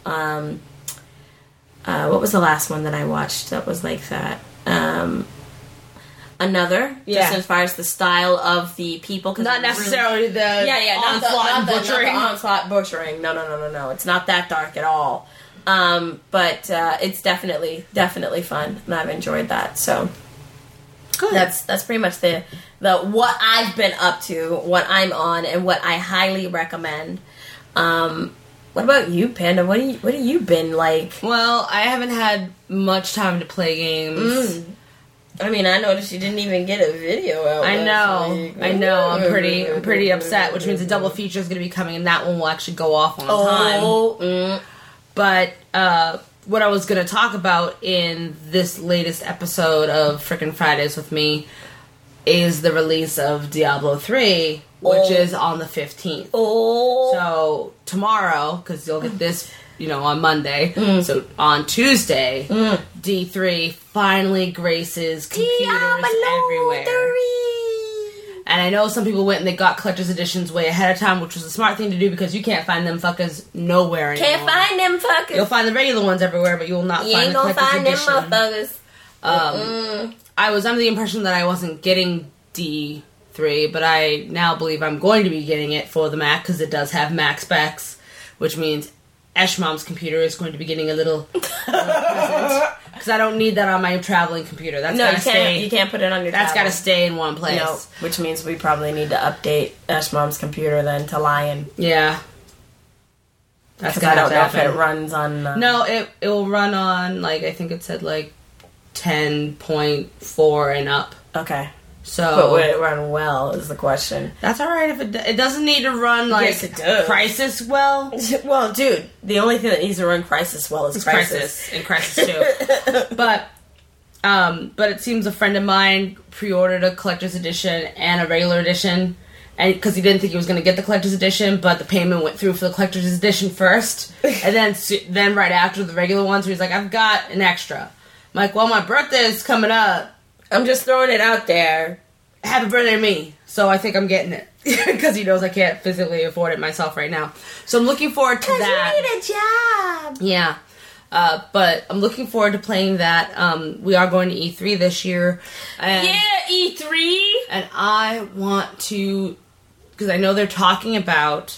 what was the last one that I watched that was like that? Another, just as far as the style of the people, not necessarily really, onslaught butchering. Not the onslaught butchering. No. It's not that dark at all. But it's definitely fun, and I've enjoyed that. So good. That's pretty much the what I've been up to, what I'm on, and what I highly recommend. What about you, Panda? What have you been like? Well, I haven't had much time to play games. I mean, I noticed you didn't even get a video out. I know. I'm pretty upset, which means a double feature is going to be coming, and that one will actually go off on time. But what I was going to talk about in this latest episode of Frickin' Fridays with Me is the release of Diablo 3, which is on the 15th. So tomorrow, because you'll get this on Monday. So on Tuesday, D3 finally graces computers everywhere. 3. And I know some people went and they got collector's editions way ahead of time, which was a smart thing to do, because you can't find them fuckers nowhere anymore. Can't find them fuckers. You'll find the regular ones everywhere, but you will not find the collector's edition. You ain't gonna find them motherfuckers. I was under the impression that I wasn't getting D3, but I now believe I'm going to be getting it for the Mac, because it does have Mac specs, which means Eshmom's computer is going to be getting a little present, because I don't need that on my traveling computer. That's gotta stay. You can't put it on your. That's got to stay in one place. No, which means we probably need to update Eshmom's computer then to Lion. Yeah, that's because I don't know if it runs on. No, it will run on, like, I think it said like 10.4 and up. Okay. So, but would it run well is the question. That's alright if it doesn't need to run like yes, it does. Crysis well. Well, dude, the only thing that needs to run Crysis well is Crysis. And Crysis 2. But it seems a friend of mine pre-ordered a collector's edition and a regular edition, and because he didn't think he was going to get the collector's edition, but the payment went through for the collector's edition first, and then right after the regular one, so he's like, I've got an extra. I'm like, well, my birthday is coming up. I'm just throwing it out there. Happy birthday to me. So I think I'm getting it. Because he knows I can't physically afford it myself right now. So I'm looking forward to that. You need a job. Yeah. But I'm looking forward to playing that. We are going to E3 this year. Yeah, E3! And I want to... Because I know they're talking about...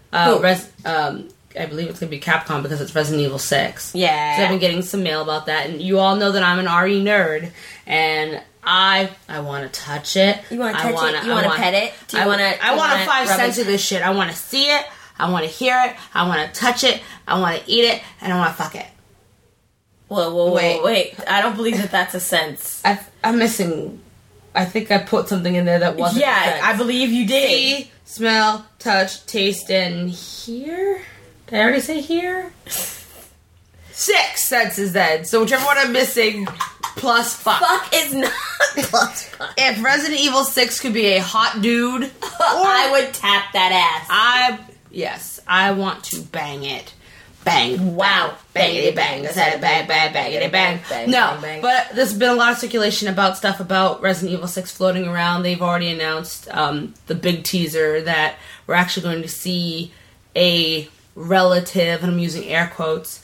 I believe it's going to be Capcom, because it's Resident Evil 6. Yeah. So I've been getting some mail about that. And you all know that I'm an RE nerd. And I want to touch it. You want to touch it? You want to pet it? Do you want to? I want a 5 cents of this shit. I want to see it. I want to hear it. I want to touch it. I want to eat it. And I want to fuck it. Wait. I don't believe that that's a sense. I'm missing I think I put something in there that wasn't. Yeah, I believe you did. See, smell, touch, taste, and hear. Did I already say hear? 6 senses then. So whichever one I'm missing, plus fuck. Fuck is not plus fuck. If Resident Evil 6 could be a hot dude, I would tap that ass. I want to bang it. Bang. Wow. Bangity bang. I said bang, bang, bangity bang. No, but there's been a lot of speculation about stuff about Resident Evil 6 floating around. They've already announced the big teaser that we're actually going to see a relative, and I'm using air quotes,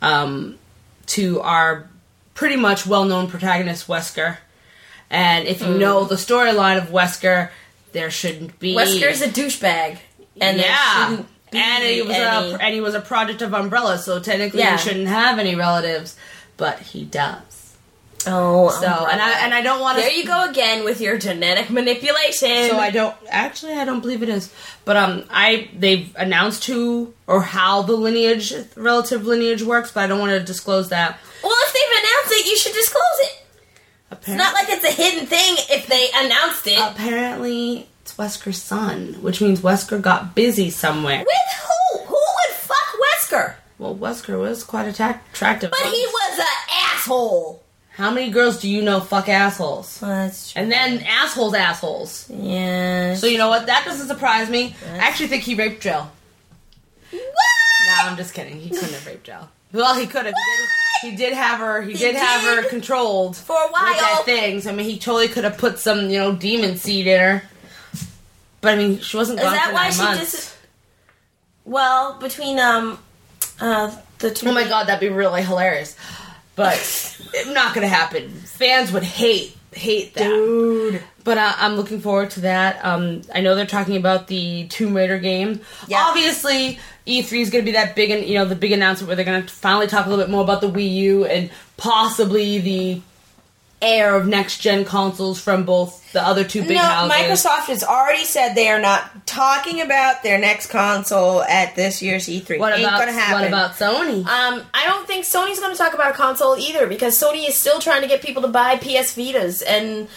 to our pretty much well-known protagonist, Wesker. And if you know the storyline of Wesker, there shouldn't be... Wesker's a douchebag. And there shouldn't be and he was a product of Umbrella, so technically he shouldn't have any relatives, but he does. Oh, so and I don't want to. There you go again with your genetic manipulation. So I don't believe it is, but they've announced who or how the relative lineage works, but I don't want to disclose that. Well, if they've announced it, you should disclose it. Apparently, it's not like it's a hidden thing if they announced it. Apparently, it's Wesker's son, which means Wesker got busy somewhere. With who? Who would fuck Wesker? Well, Wesker was quite attractive. But he was an asshole. How many girls do you know fuck assholes? Well, that's true. And then assholes. Yeah. So you know what? That doesn't surprise me. I actually think he raped Jill. What? No, I'm just kidding. He couldn't have raped Jill. Well, he could have. He did have her. He did have her controlled for a while. With that thing. So, I mean, he totally could have put some, demon seed in her. But I mean, she wasn't gone for 9 months. Well, between the two. Oh my god, that'd be really hilarious. But it's not going to happen. Fans would hate that. Dude. But I'm looking forward to that. I know they're talking about the Tomb Raider game. Yeah. Obviously, E3 is going to be that big, and the big announcement where they're going to finally talk a little bit more about the Wii U and possibly the heir of next-gen consoles from both the other two big houses. Microsoft has already said they are not talking about their next console at this year's E3. What about Sony? I don't think Sony's going to talk about a console either, because Sony is still trying to get people to buy PS Vitas and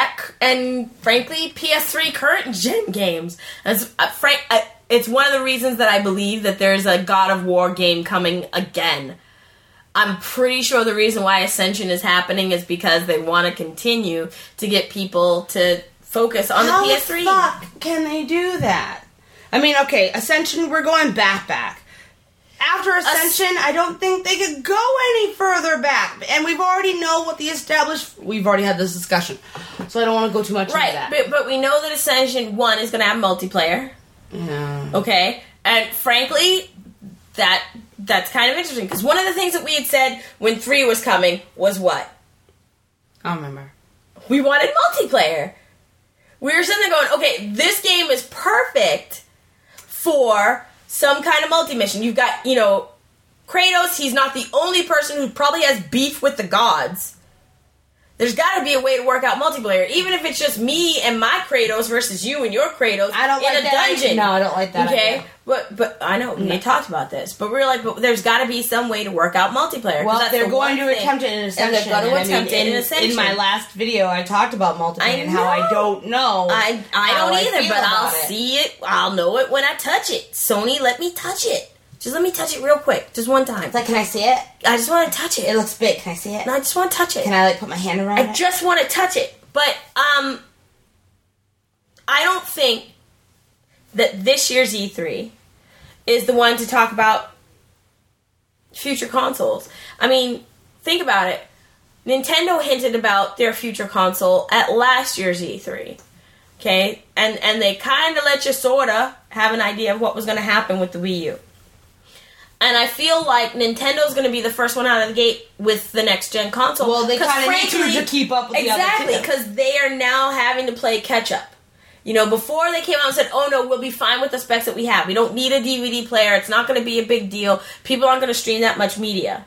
frankly PS3 current gen games. It's one of the reasons that I believe that there's a God of War game coming again. I'm pretty sure the reason why Ascension is happening is because they want to continue to get people to focus on the PS3. How the fuck can they do that? I mean, okay, Ascension, we're going back. After Ascension, I don't think they could go any further back. And we've already had this discussion. So I don't want to go too much into that. But we know that Ascension 1 is going to have multiplayer. Yeah. Okay? And frankly, that's kind of interesting, because one of the things that we had said when 3 was coming was what? I don't remember. We wanted multiplayer. We were sitting there going, okay, this game is perfect for some kind of multi-mission. You've got, Kratos, he's not the only person who probably has beef with the gods. There's got to be a way to work out multiplayer, even if it's just me and my Kratos versus you and your Kratos in a dungeon. No, I don't like that. Okay, idea. but I know we talked about this, but we're like, but there's got to be some way to work out multiplayer. Well, they're going to attempt it in Ascension. And they're going to attempt it in Ascension. In my last video, I talked about multiplayer and how I don't know. I don't either, but I'll see it. I'll know it when I touch it. Sony, let me touch it. Just let me touch it real quick. Just one time. It's like, can I see it? I just want to touch it. It looks big. Can I see it? No, I just want to touch it. Can I, put my hand around it? I just want to touch it. But, I don't think that this year's E3 is the one to talk about future consoles. I mean, think about it. Nintendo hinted about their future console at last year's E3. Okay? And they kind of let you sorta have an idea of what was going to happen with the Wii U. And I feel like Nintendo's going to be the first one out of the gate with the next-gen console. Well, they kind of need to keep up with the other two. Exactly, because they are now having to play catch-up. Before they came out and said, oh, no, we'll be fine with the specs that we have. We don't need a DVD player. It's not going to be a big deal. People aren't going to stream that much media.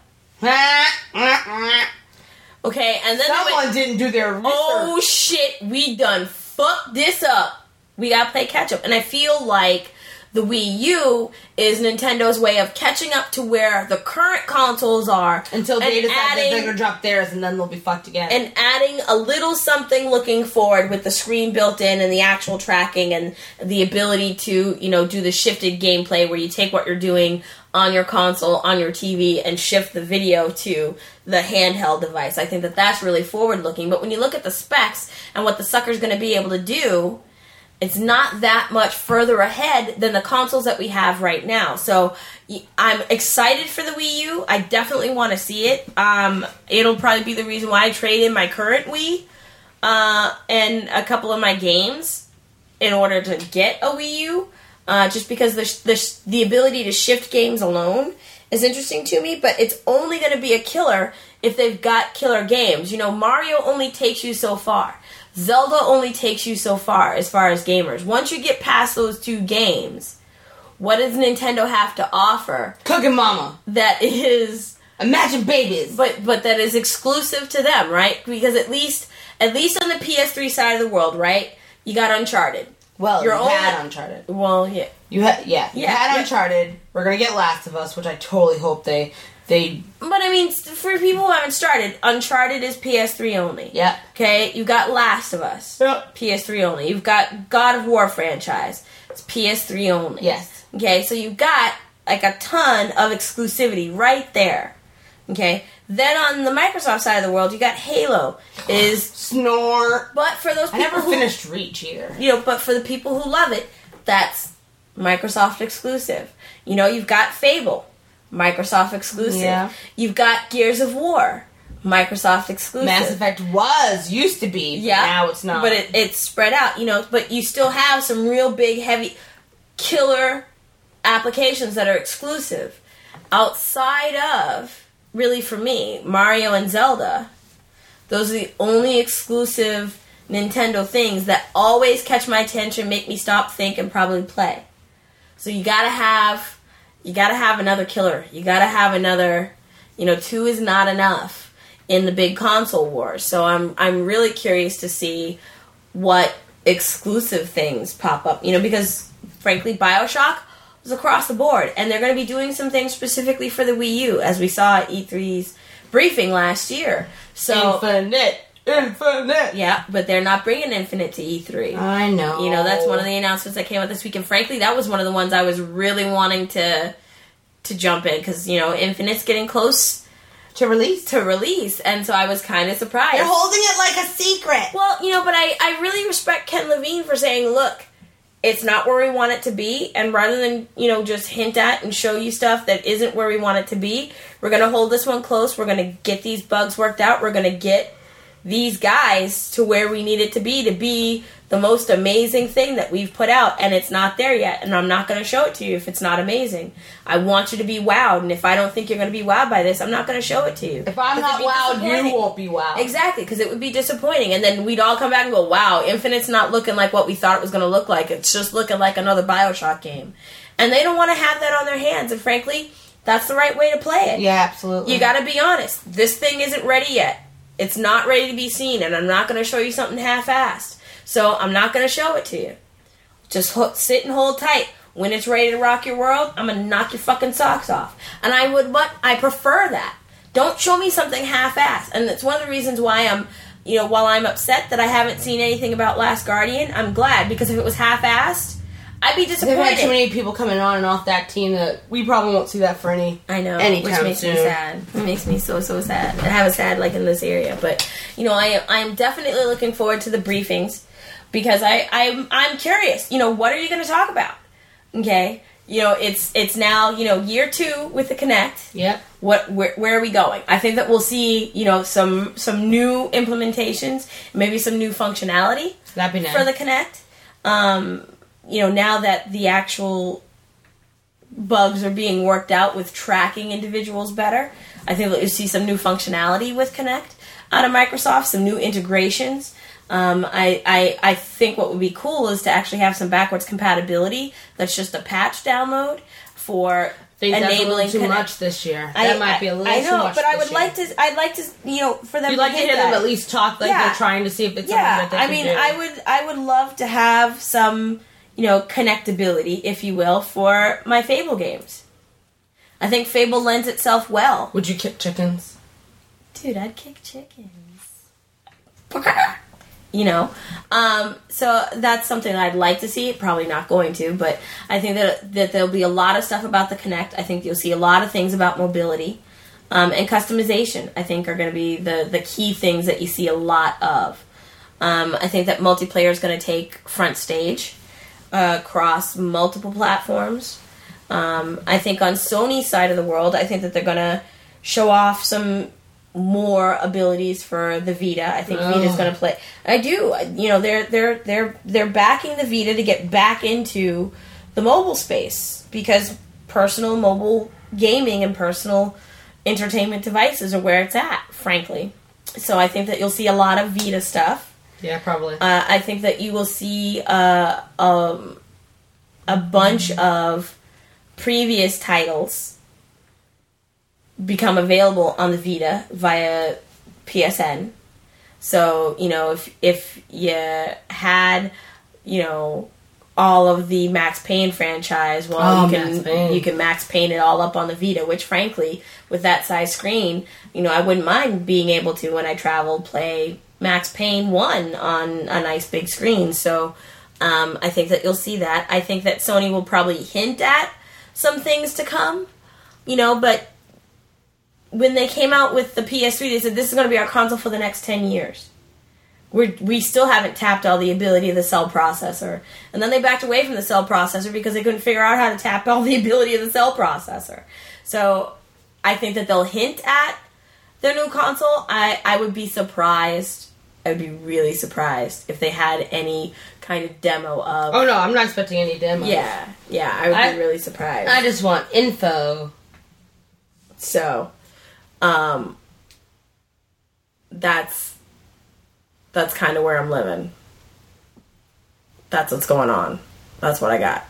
Okay, and then someone didn't do their research. Oh, shit, we done fucked this up. We got to play catch-up. And I feel like The Wii U is Nintendo's way of catching up to where the current consoles are. Until they decide that they're going to drop theirs and then they'll be fucked again. And adding a little something looking forward with the screen built in and the actual tracking and the ability to, do the shifted gameplay where you take what you're doing on your console, on your TV, and shift the video to the handheld device. I think that that's really forward-looking. But when you look at the specs and what the sucker's going to be able to do, it's not that much further ahead than the consoles that we have right now. So I'm excited for the Wii U. I definitely want to see it. It'll probably be the reason why I trade in my current Wii and a couple of my games in order to get a Wii U. Just because the ability to shift games alone is interesting to me, but it's only going to be a killer if they've got killer games. Mario only takes you so far. Zelda only takes you so far as gamers. Once you get past those two games, what does Nintendo have to offer? Cooking Mama. That is... Imagine Babies. But that is exclusive to them, right? Because at least on the PS3 side of the world, right, you got Uncharted. Well, you had Uncharted. Well, yeah. You had Uncharted. We're going to get Last of Us, which I totally hope they... But I mean, for people who haven't started, Uncharted is PS3 only. Yep. Okay, you got Last of Us. Yep. PS3 only. You've got God of War franchise. It's PS3 only. Yes. Okay, so you've got like a ton of exclusivity right there. Okay, then on the Microsoft side of the world, you got Halo. Snore. But for those people I never finished Reach either. But for the people who love it, that's Microsoft exclusive. You've got Fable. Microsoft exclusive. Yeah. You've got Gears of War. Microsoft exclusive. Mass Effect used to be, but now it's not. But it's spread out, but you still have some real big, heavy, killer applications that are exclusive. Outside of, really for me, Mario and Zelda, those are the only exclusive Nintendo things that always catch my attention, make me stop, think, and probably play. So you gotta have another killer. You gotta have another, 2 is not enough in the big console wars. So I'm really curious to see what exclusive things pop up. Because frankly, BioShock was across the board, and they're going to be doing some things specifically for the Wii U, as we saw at E3's briefing last year. So Infinite. Yeah, but they're not bringing Infinite to E3. I know. That's one of the announcements that came out this week, and frankly, that was one of the ones I was really wanting to jump in, because, Infinite's getting close to release, and so I was kind of surprised. They're holding it like a secret. Well, but I really respect Ken Levine for saying, look, it's not where we want it to be, and rather than, just hint at and show you stuff that isn't where we want it to be, we're going to hold this one close, we're going to get these bugs worked out, we're going to get these guys to where we need it to be the most amazing thing that we've put out, and it's not there yet, and I'm not going to show it to you if it's not amazing. I want you to be wowed, and if I don't think you're going to be wowed by this, I'm not going to show it to you. If I'm not wowed, you won't be wowed. Exactly, because it would be disappointing, and then we'd all come back and go, wow, Infinite's not looking like what we thought it was going to look like. It's just looking like another BioShock game. And they don't want to have that on their hands, and frankly, that's the right way to play it. Yeah, absolutely. You got to be honest. This thing isn't ready yet. It's not ready to be seen, and I'm not going to show you something half-assed. So I'm not going to show it to you. Just sit and hold tight. When it's ready to rock your world, I'm going to knock your fucking socks off. And I prefer that. Don't show me something half-assed. And that's one of the reasons why while I'm upset that I haven't seen anything about Last Guardian, I'm glad, because if it was half-assed, I'd be disappointed. They've had too many people coming on and off that team that we probably won't see that for anytime which makes soon. Me sad. It makes me so sad. And I was sad in this area, but I'm definitely looking forward to the briefings, because I'm curious. What are you going to talk about? Okay, it's now year 2 with the Kinect. Yep. Where are we going? I think that we'll see some new implementations, maybe some new functionality. That'd be nice for the Kinect. Now that the actual bugs are being worked out with tracking individuals better, I think that you'll see some new functionality with Kinect out of Microsoft, some new integrations. I think what would be cool is to actually have some backwards compatibility that's just a patch download for enabling too much this year. That might be a little too much. But I'd like to for them. You'd like to hear them at least talk like they're trying to see if it's something that they can do. I would love to have some connectability, if you will, for my Fable games. I think Fable lends itself well. Would you kick chickens? Dude, I'd kick chickens. So that's something that I'd like to see. Probably not going to, but I think that there'll be a lot of stuff about the Kinect. I think you'll see a lot of things about mobility and customization. I think are going to be the key things that you see a lot of. I think that multiplayer is going to take front stage across multiple platforms. I think on Sony's side of the world, I think that they're going to show off some more abilities for the Vita. I think Vita's going to play. I do. They're backing the Vita to get back into the mobile space because personal mobile gaming and personal entertainment devices are where it's at, frankly. So I think that you'll see a lot of Vita stuff. Yeah, probably. I think that you will see a bunch of previous titles become available on the Vita via PSN. So, if you had, all of the Max Payne franchise, you can Max Payne it all up on the Vita, which frankly, with that size screen, I wouldn't mind being able to, when I travel, play Max Payne 1 on a nice big screen. So, I think that you'll see that. I think that Sony will probably hint at some things to come, but when they came out with the PS3, they said this is going to be our console for the next 10 years. We still haven't tapped all the ability of the cell processor. And then they backed away from the cell processor because they couldn't figure out how to tap all the ability of the cell processor. So I think that they'll hint at their new console. I would be surprised. I would be really surprised if they had any kind of demo of... Oh, no, I'm not expecting any demo. Yeah, I would be really surprised. I just want info. So... that's kind of where I'm living. That's what's going on. That's what I got.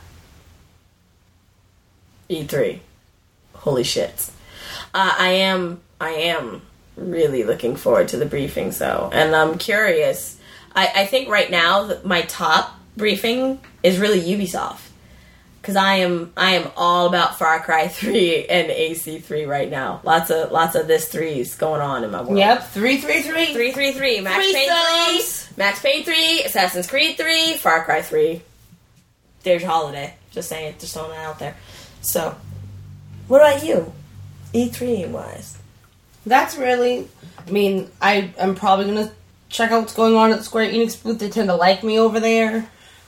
E3. Holy shit. I am really looking forward to the briefings though. And I'm curious. I think right now that my top briefing is really Ubisoft. Because I am all about Far Cry 3 and AC3 right now. Lots of this threes going on in my world. Yep, 333. 333. Max Payne 3. Max Payne 3. Assassin's Creed 3. Far Cry 3. There's your holiday. Just saying, just throwing that out there. So, what about you? E3 wise. That's really... I mean, I'm probably going to check out what's going on at the Square Enix booth. They tend to like me over there.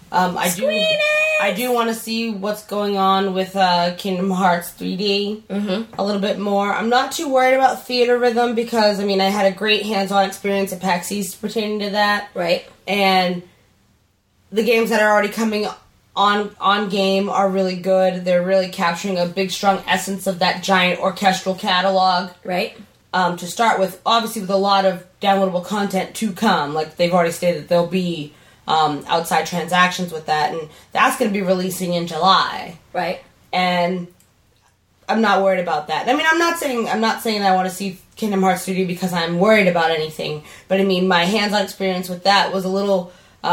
I do want to see what's going on with Kingdom Hearts 3D a little bit more. I'm not too worried about Theater Rhythm because, I had a great hands-on experience at PAX East pertaining to that. Right. And the games that are already coming on game are really good. They're really capturing a big, strong essence of that giant orchestral catalog. Right. To start with, obviously with a lot of downloadable content to come. Like, they've already stated that there'll be... outside transactions with that, and that's going to be releasing in July. Right. And I'm not worried about that. I'm not saying I want to see Kingdom Hearts 3D because I'm worried about anything, but my hands-on experience with that was a little,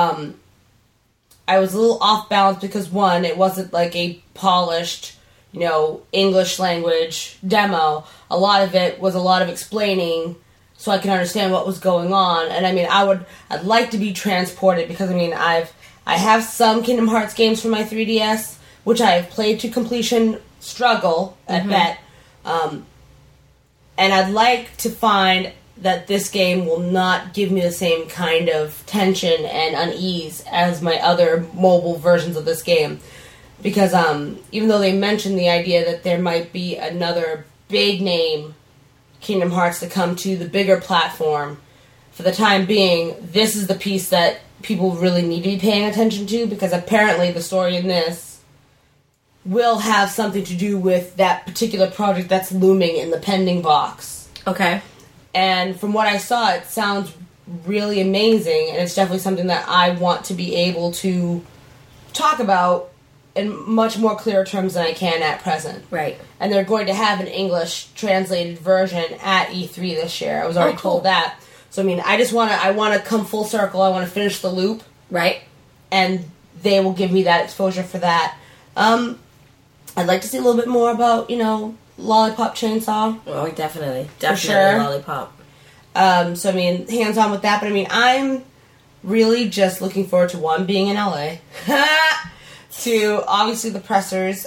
I was a little off balance because one, it wasn't like a polished, English language demo. A lot of it was a lot of explaining so I can understand what was going on. And I'd like to be transported because I have some Kingdom Hearts games for my 3DS, which I have played to completion, struggle at bet. And I'd like to find that this game will not give me the same kind of tension and unease as my other mobile versions of this game. Because even though they mentioned the idea that there might be another big name Kingdom Hearts to come to the bigger platform, for the time being, this is the piece that people really need to be paying attention to, because apparently the story in this will have something to do with that particular project that's looming in the pending box. Okay. And from what I saw, it sounds really amazing, and it's definitely something that I want to be able to talk about in much more clearer terms than I can at present. Right. And they're going to have an English translated version at E3 this year. I was already told that. So I want to come full circle. I want to finish the loop. Right. And they will give me that exposure for that. I'd like to see a little bit more about, Lollipop Chainsaw. Oh, definitely. For sure. Lollipop. So, I mean, hands-on with that. But, I mean, I'm really just looking forward to, one, being in LA. To, obviously, the pressers.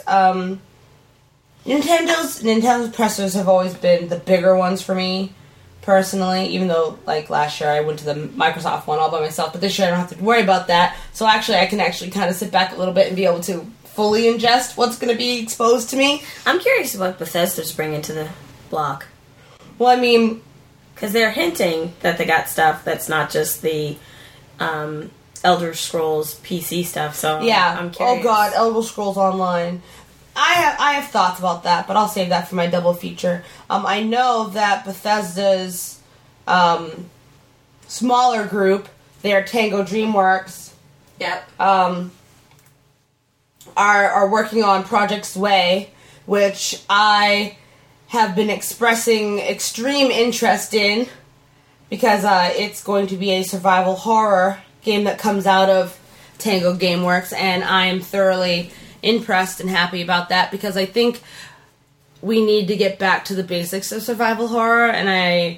Nintendo's pressers have always been the bigger ones for me, personally. Even though, like, last year I went to the Microsoft one all by myself. But this year I don't have to worry about that. So, actually, I can kind of sit back a little bit and be able to fully ingest what's going to be exposed to me. I'm curious what Bethesda's bringing to the block. Well, I mean, because they're hinting that they got stuff that's not just the Elder Scrolls PC stuff. So yeah, I'm curious. Oh God, Elder Scrolls Online. I have thoughts about that, but I'll save that for my double feature. I know that Bethesda's smaller group, they are Tango DreamWorks. Yep. Are working on Project Sway, which I have been expressing extreme interest in because it's going to be a survival horror game that comes out of Tango Gameworks, and I am thoroughly impressed and happy about that because I think we need to get back to the basics of survival horror, and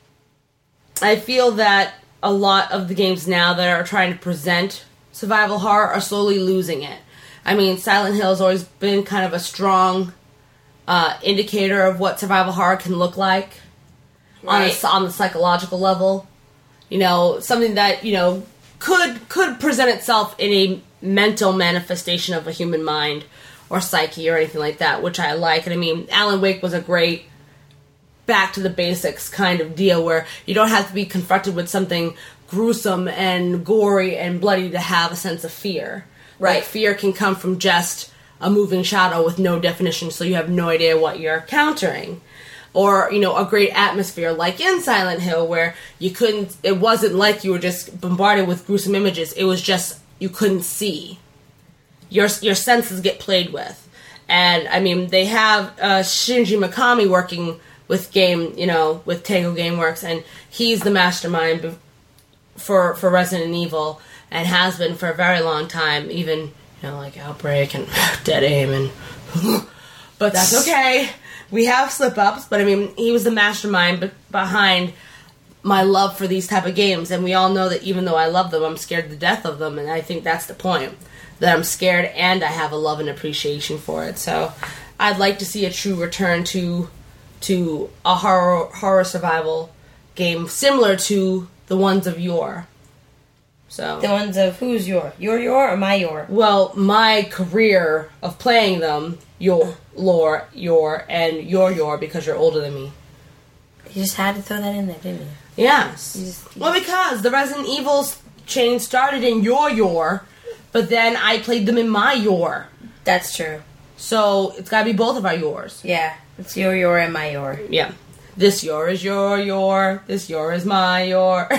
I feel that a lot of the games now that are trying to present survival horror are slowly losing it. I mean, Silent Hill has always been kind of a strong indicator of what survival horror can look like right. on the psychological level. Something that, could present itself in a mental manifestation of a human mind or psyche or anything like that, which I like. And I mean, Alan Wake was a great back to the basics kind of deal where you don't have to be confronted with something gruesome and gory and bloody to have a sense of fear. Right, fear can come from just a moving shadow with no definition, so you have no idea what you're countering. Or, a great atmosphere like in Silent Hill where it wasn't like you were just bombarded with gruesome images, it was just you couldn't see. Your senses get played with. And, I mean, they have Shinji Mikami working with with Tango Gameworks, and he's the mastermind for Resident Evil. And has been for a very long time, even, like Outbreak and Dead Aim and... But that's okay. We have slip-ups, but I mean, he was the mastermind behind my love for these type of games, and we all know that even though I love them, I'm scared to death of them, and I think that's the point. That I'm scared and I have a love and appreciation for it. So, I'd like to see a true return to a horror survival game similar to the ones of yore. So the ones of who's your or my your? Well, my career of playing them, your and your because you're older than me. You just had to throw that in there, didn't you? Yes. Well, because the Resident Evil chain started in your, but then I played them in my your. That's true. So it's got to be both of our yours. Yeah, it's your and my your. Yeah. This your is your. This your is my your.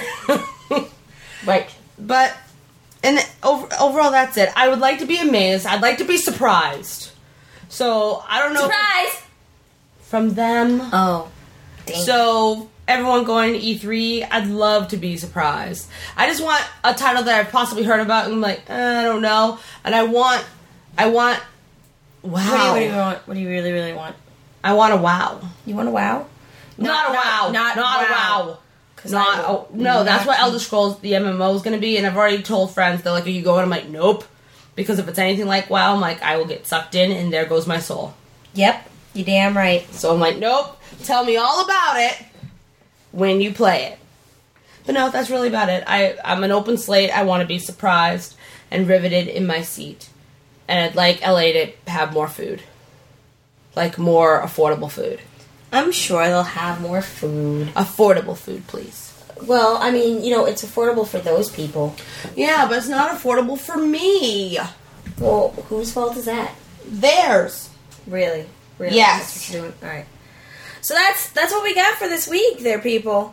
Right. But, and overall, that's it. I would like to be amazed. I'd like to be surprised. So, I don't know. Surprise! From them. Oh. Dang. So, everyone going to E3, I'd love to be surprised. I just want a title that I've possibly heard about, and I'm like, I don't know. And I want, wow. What do you want? What do you really, really want? I want a wow. You want a wow? Not a wow. Not a wow. No, that's what Elder Scrolls, the MMO, is going to be, and I've already told friends, they're like, are you going? I'm like, nope. Because if it's anything like WoW, I'm like, I will get sucked in, and there goes my soul. Yep, you damn right. So I'm like, nope, tell me all about it when you play it. But no, that's really about it. I'm an open slate. I want to be surprised and riveted in my seat. And I'd like LA to have more food. Like, more affordable food. I'm sure they'll have more food. Affordable food, please. Well, I mean, it's affordable for those people. Yeah, but it's not affordable for me. Well, whose fault is that? Theirs. Really? Yes. That's what you're doing? All right. So that's what we got for this week there, people.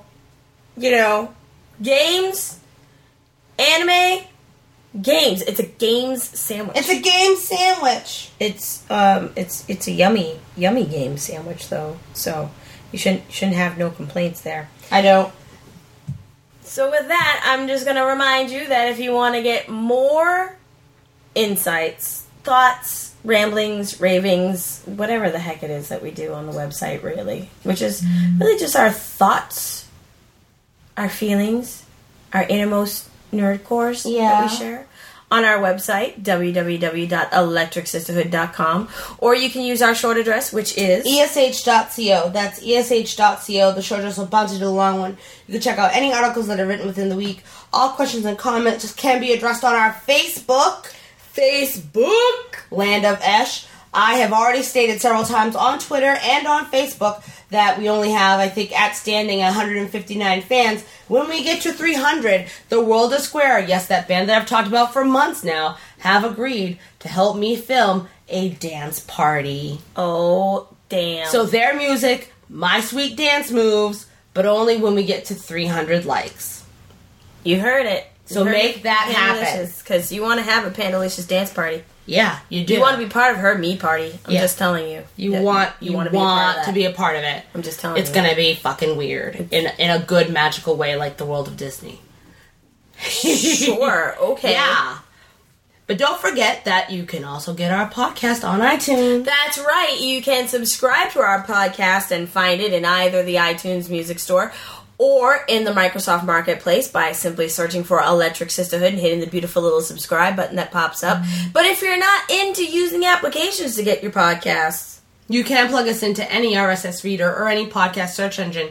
Games, anime, games. It's a games sandwich. It's a game sandwich. It's a yummy game sandwich though. So you shouldn't have no complaints there. I don't. So with that, I'm just gonna remind you that if you want to get more insights, thoughts, ramblings, ravings, whatever the heck it is that we do on the website, really. Which is really just our thoughts, our feelings, our innermost nerdcores that we share on our website, www.electricsisterhood.com, or you can use our short address, which is ESH.co. That's ESH.co. The short address will bounce you to the long one. You can check out any articles that are written within the week. All questions and comments just can be addressed on our Facebook, Land of Esh. I have already stated several times on Twitter and on Facebook that we only have, I think, at standing 159 fans. When we get to 300, the World of Square, yes, that band that I've talked about for months now, have agreed to help me film a dance party. Oh, damn. So their music, my sweet dance moves, but only when we get to 300 likes. You heard it. So make that happen. Because you want to have a Pandalicious dance party. Yeah, you do. You want to be part of her me party. I'm just telling you. You want to be a part of it. I'm just telling you. It's going to be fucking weird. In a good, magical way like the world of Disney. Sure, okay. Yeah. But don't forget that you can also get our podcast on iTunes. That's right. You can subscribe to our podcast and find it in either the iTunes Music Store or in the Microsoft Marketplace by simply searching for Electric Sisterhood and hitting the beautiful little subscribe button that pops up. But if you're not into using applications to get your podcasts, you can plug us into any RSS reader or any podcast search engine.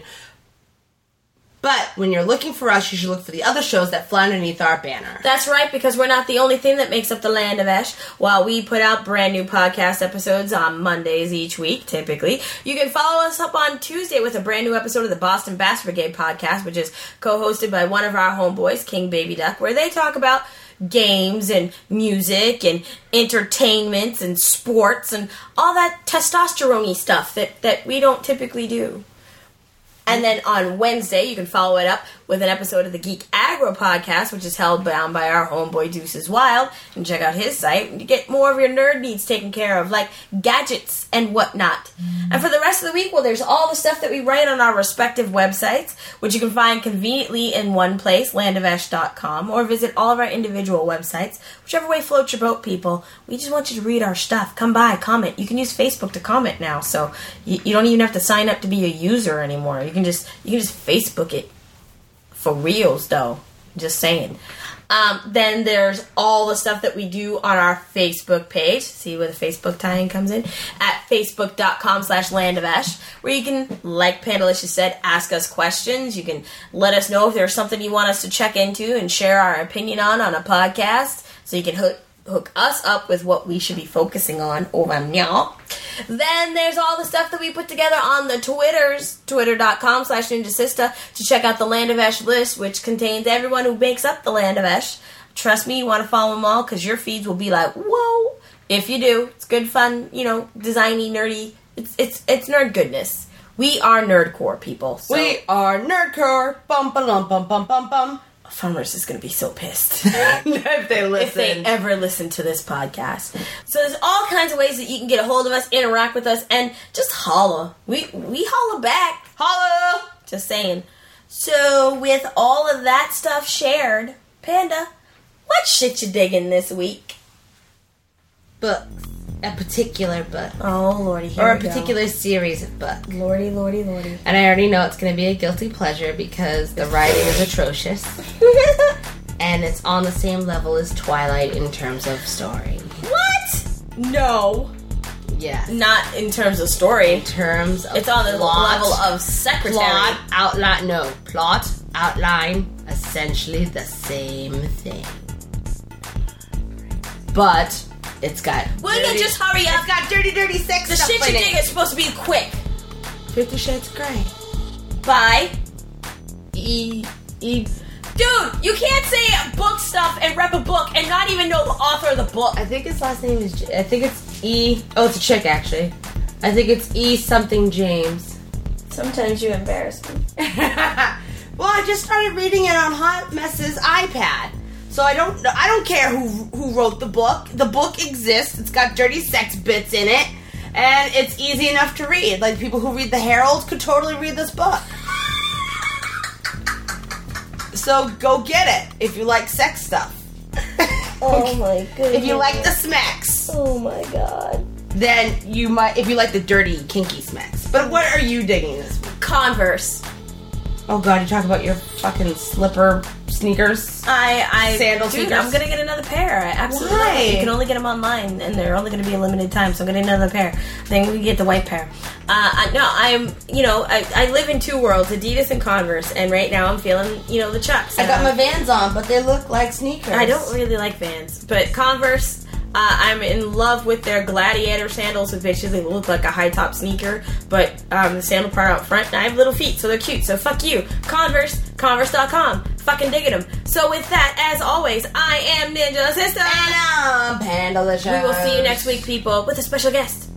But when you're looking for us, you should look for the other shows that fly underneath our banner. That's right, because we're not the only thing that makes up the Land of Esh. While we put out brand new podcast episodes on Mondays each week, typically, you can follow us up on Tuesday with a brand new episode of the Boston Bass Brigade podcast, which is co-hosted by one of our homeboys, King Baby Duck, where they talk about games and music and entertainments and sports and all that testosterone-y stuff that we don't typically do. And then on Wednesday, you can follow it up with an episode of the Geek Agro podcast, which is held down by our homeboy Deuces Wild. And check out his site and you get more of your nerd needs taken care of, like gadgets and whatnot. And for the rest of the week, well, there's all the stuff that we write on our respective websites, which you can find conveniently in one place, landofelsh.com, or visit all of our individual websites. Whichever way floats your boat, people. We just want you to read our stuff. Come by, comment. You can use Facebook to comment now, so you don't even have to sign up to be a user anymore. You can just Facebook it. For reals, though. Just saying. Then there's all the stuff that we do on our Facebook page. See where the Facebook tie-in comes in? At facebook.com/landofesh, where you can, like Pandalicious said, ask us questions. You can let us know if there's something you want us to check into and share our opinion on a podcast. So you can hook us up with what we should be focusing on over now. Then there's all the stuff that we put together on the Twitters, twitter.com/ninjasista, to check out the Land of Esh list, which contains everyone who makes up the Land of Esh. Trust me, you want to follow them all, because your feeds will be like, whoa. If you do, it's good fun, designy, nerdy. It's nerd goodness. We are nerdcore people. So. We are nerdcore. Bum, bum, bum, bum, bum, bum. Farmers is going to be so pissed if they listen. If they ever listen to this podcast. So there's all kinds of ways that you can get a hold of us, interact with us, and just holla. We holla back. Holla! Just saying. So with all of that stuff shared, Panda, what shit you digging this week? Books. A particular book. Oh, Lordy, here or we a particular go. series of books. Lordy. And I already know it's going to be a guilty pleasure because the writing is atrocious. And it's on the same level as Twilight in terms of story. What? No. Yeah. Not in terms of story. In terms of it's on the plot, level of secretary. Plot, outline, no. Plot, outline, essentially the same thing. But it's got... Will you just hurry up? It's got dirty sex the stuff shit you dig is supposed to be quick. 50 Shades of Grey. By... Dude, you can't say book stuff and rep a book and not even know the author of the book. I think his last name is... I think it's E... Oh, it's a chick, actually. I think it's E something James. Sometimes you embarrass me. Well, I just started reading it on Hot Mess's iPad. So I don't care who wrote the book. The book exists. It's got dirty sex bits in it. And it's easy enough to read. Like, people who read the Herald could totally read this book. So go get it if you like sex stuff. Oh my goodness. If you like the smacks. Oh my god. Then you might, if you like the dirty, kinky smacks. But what are you digging this week? Converse. Oh god, you talk about your fucking slipper sneakers? Sandal dude, sneakers? I'm gonna get another pair. I absolutely Why? love it. You can only get them online, and they're only gonna be a limited time, so I'm gonna get another pair. Then we get the white pair. I live in two worlds, Adidas and Converse, and right now I'm feeling, the Chucks. I got my Vans on, but they look like sneakers. I don't really like Vans, but Converse... I'm in love with their gladiator sandals, which basically look like a high top sneaker, but the sandal part out front, and I have little feet, so they're cute. So fuck you. Converse, Converse.com. Fucking digging them. So with that, as always, I am Ninja Sister. And I'm Pandalicious. We will see you next week, people, with a special guest.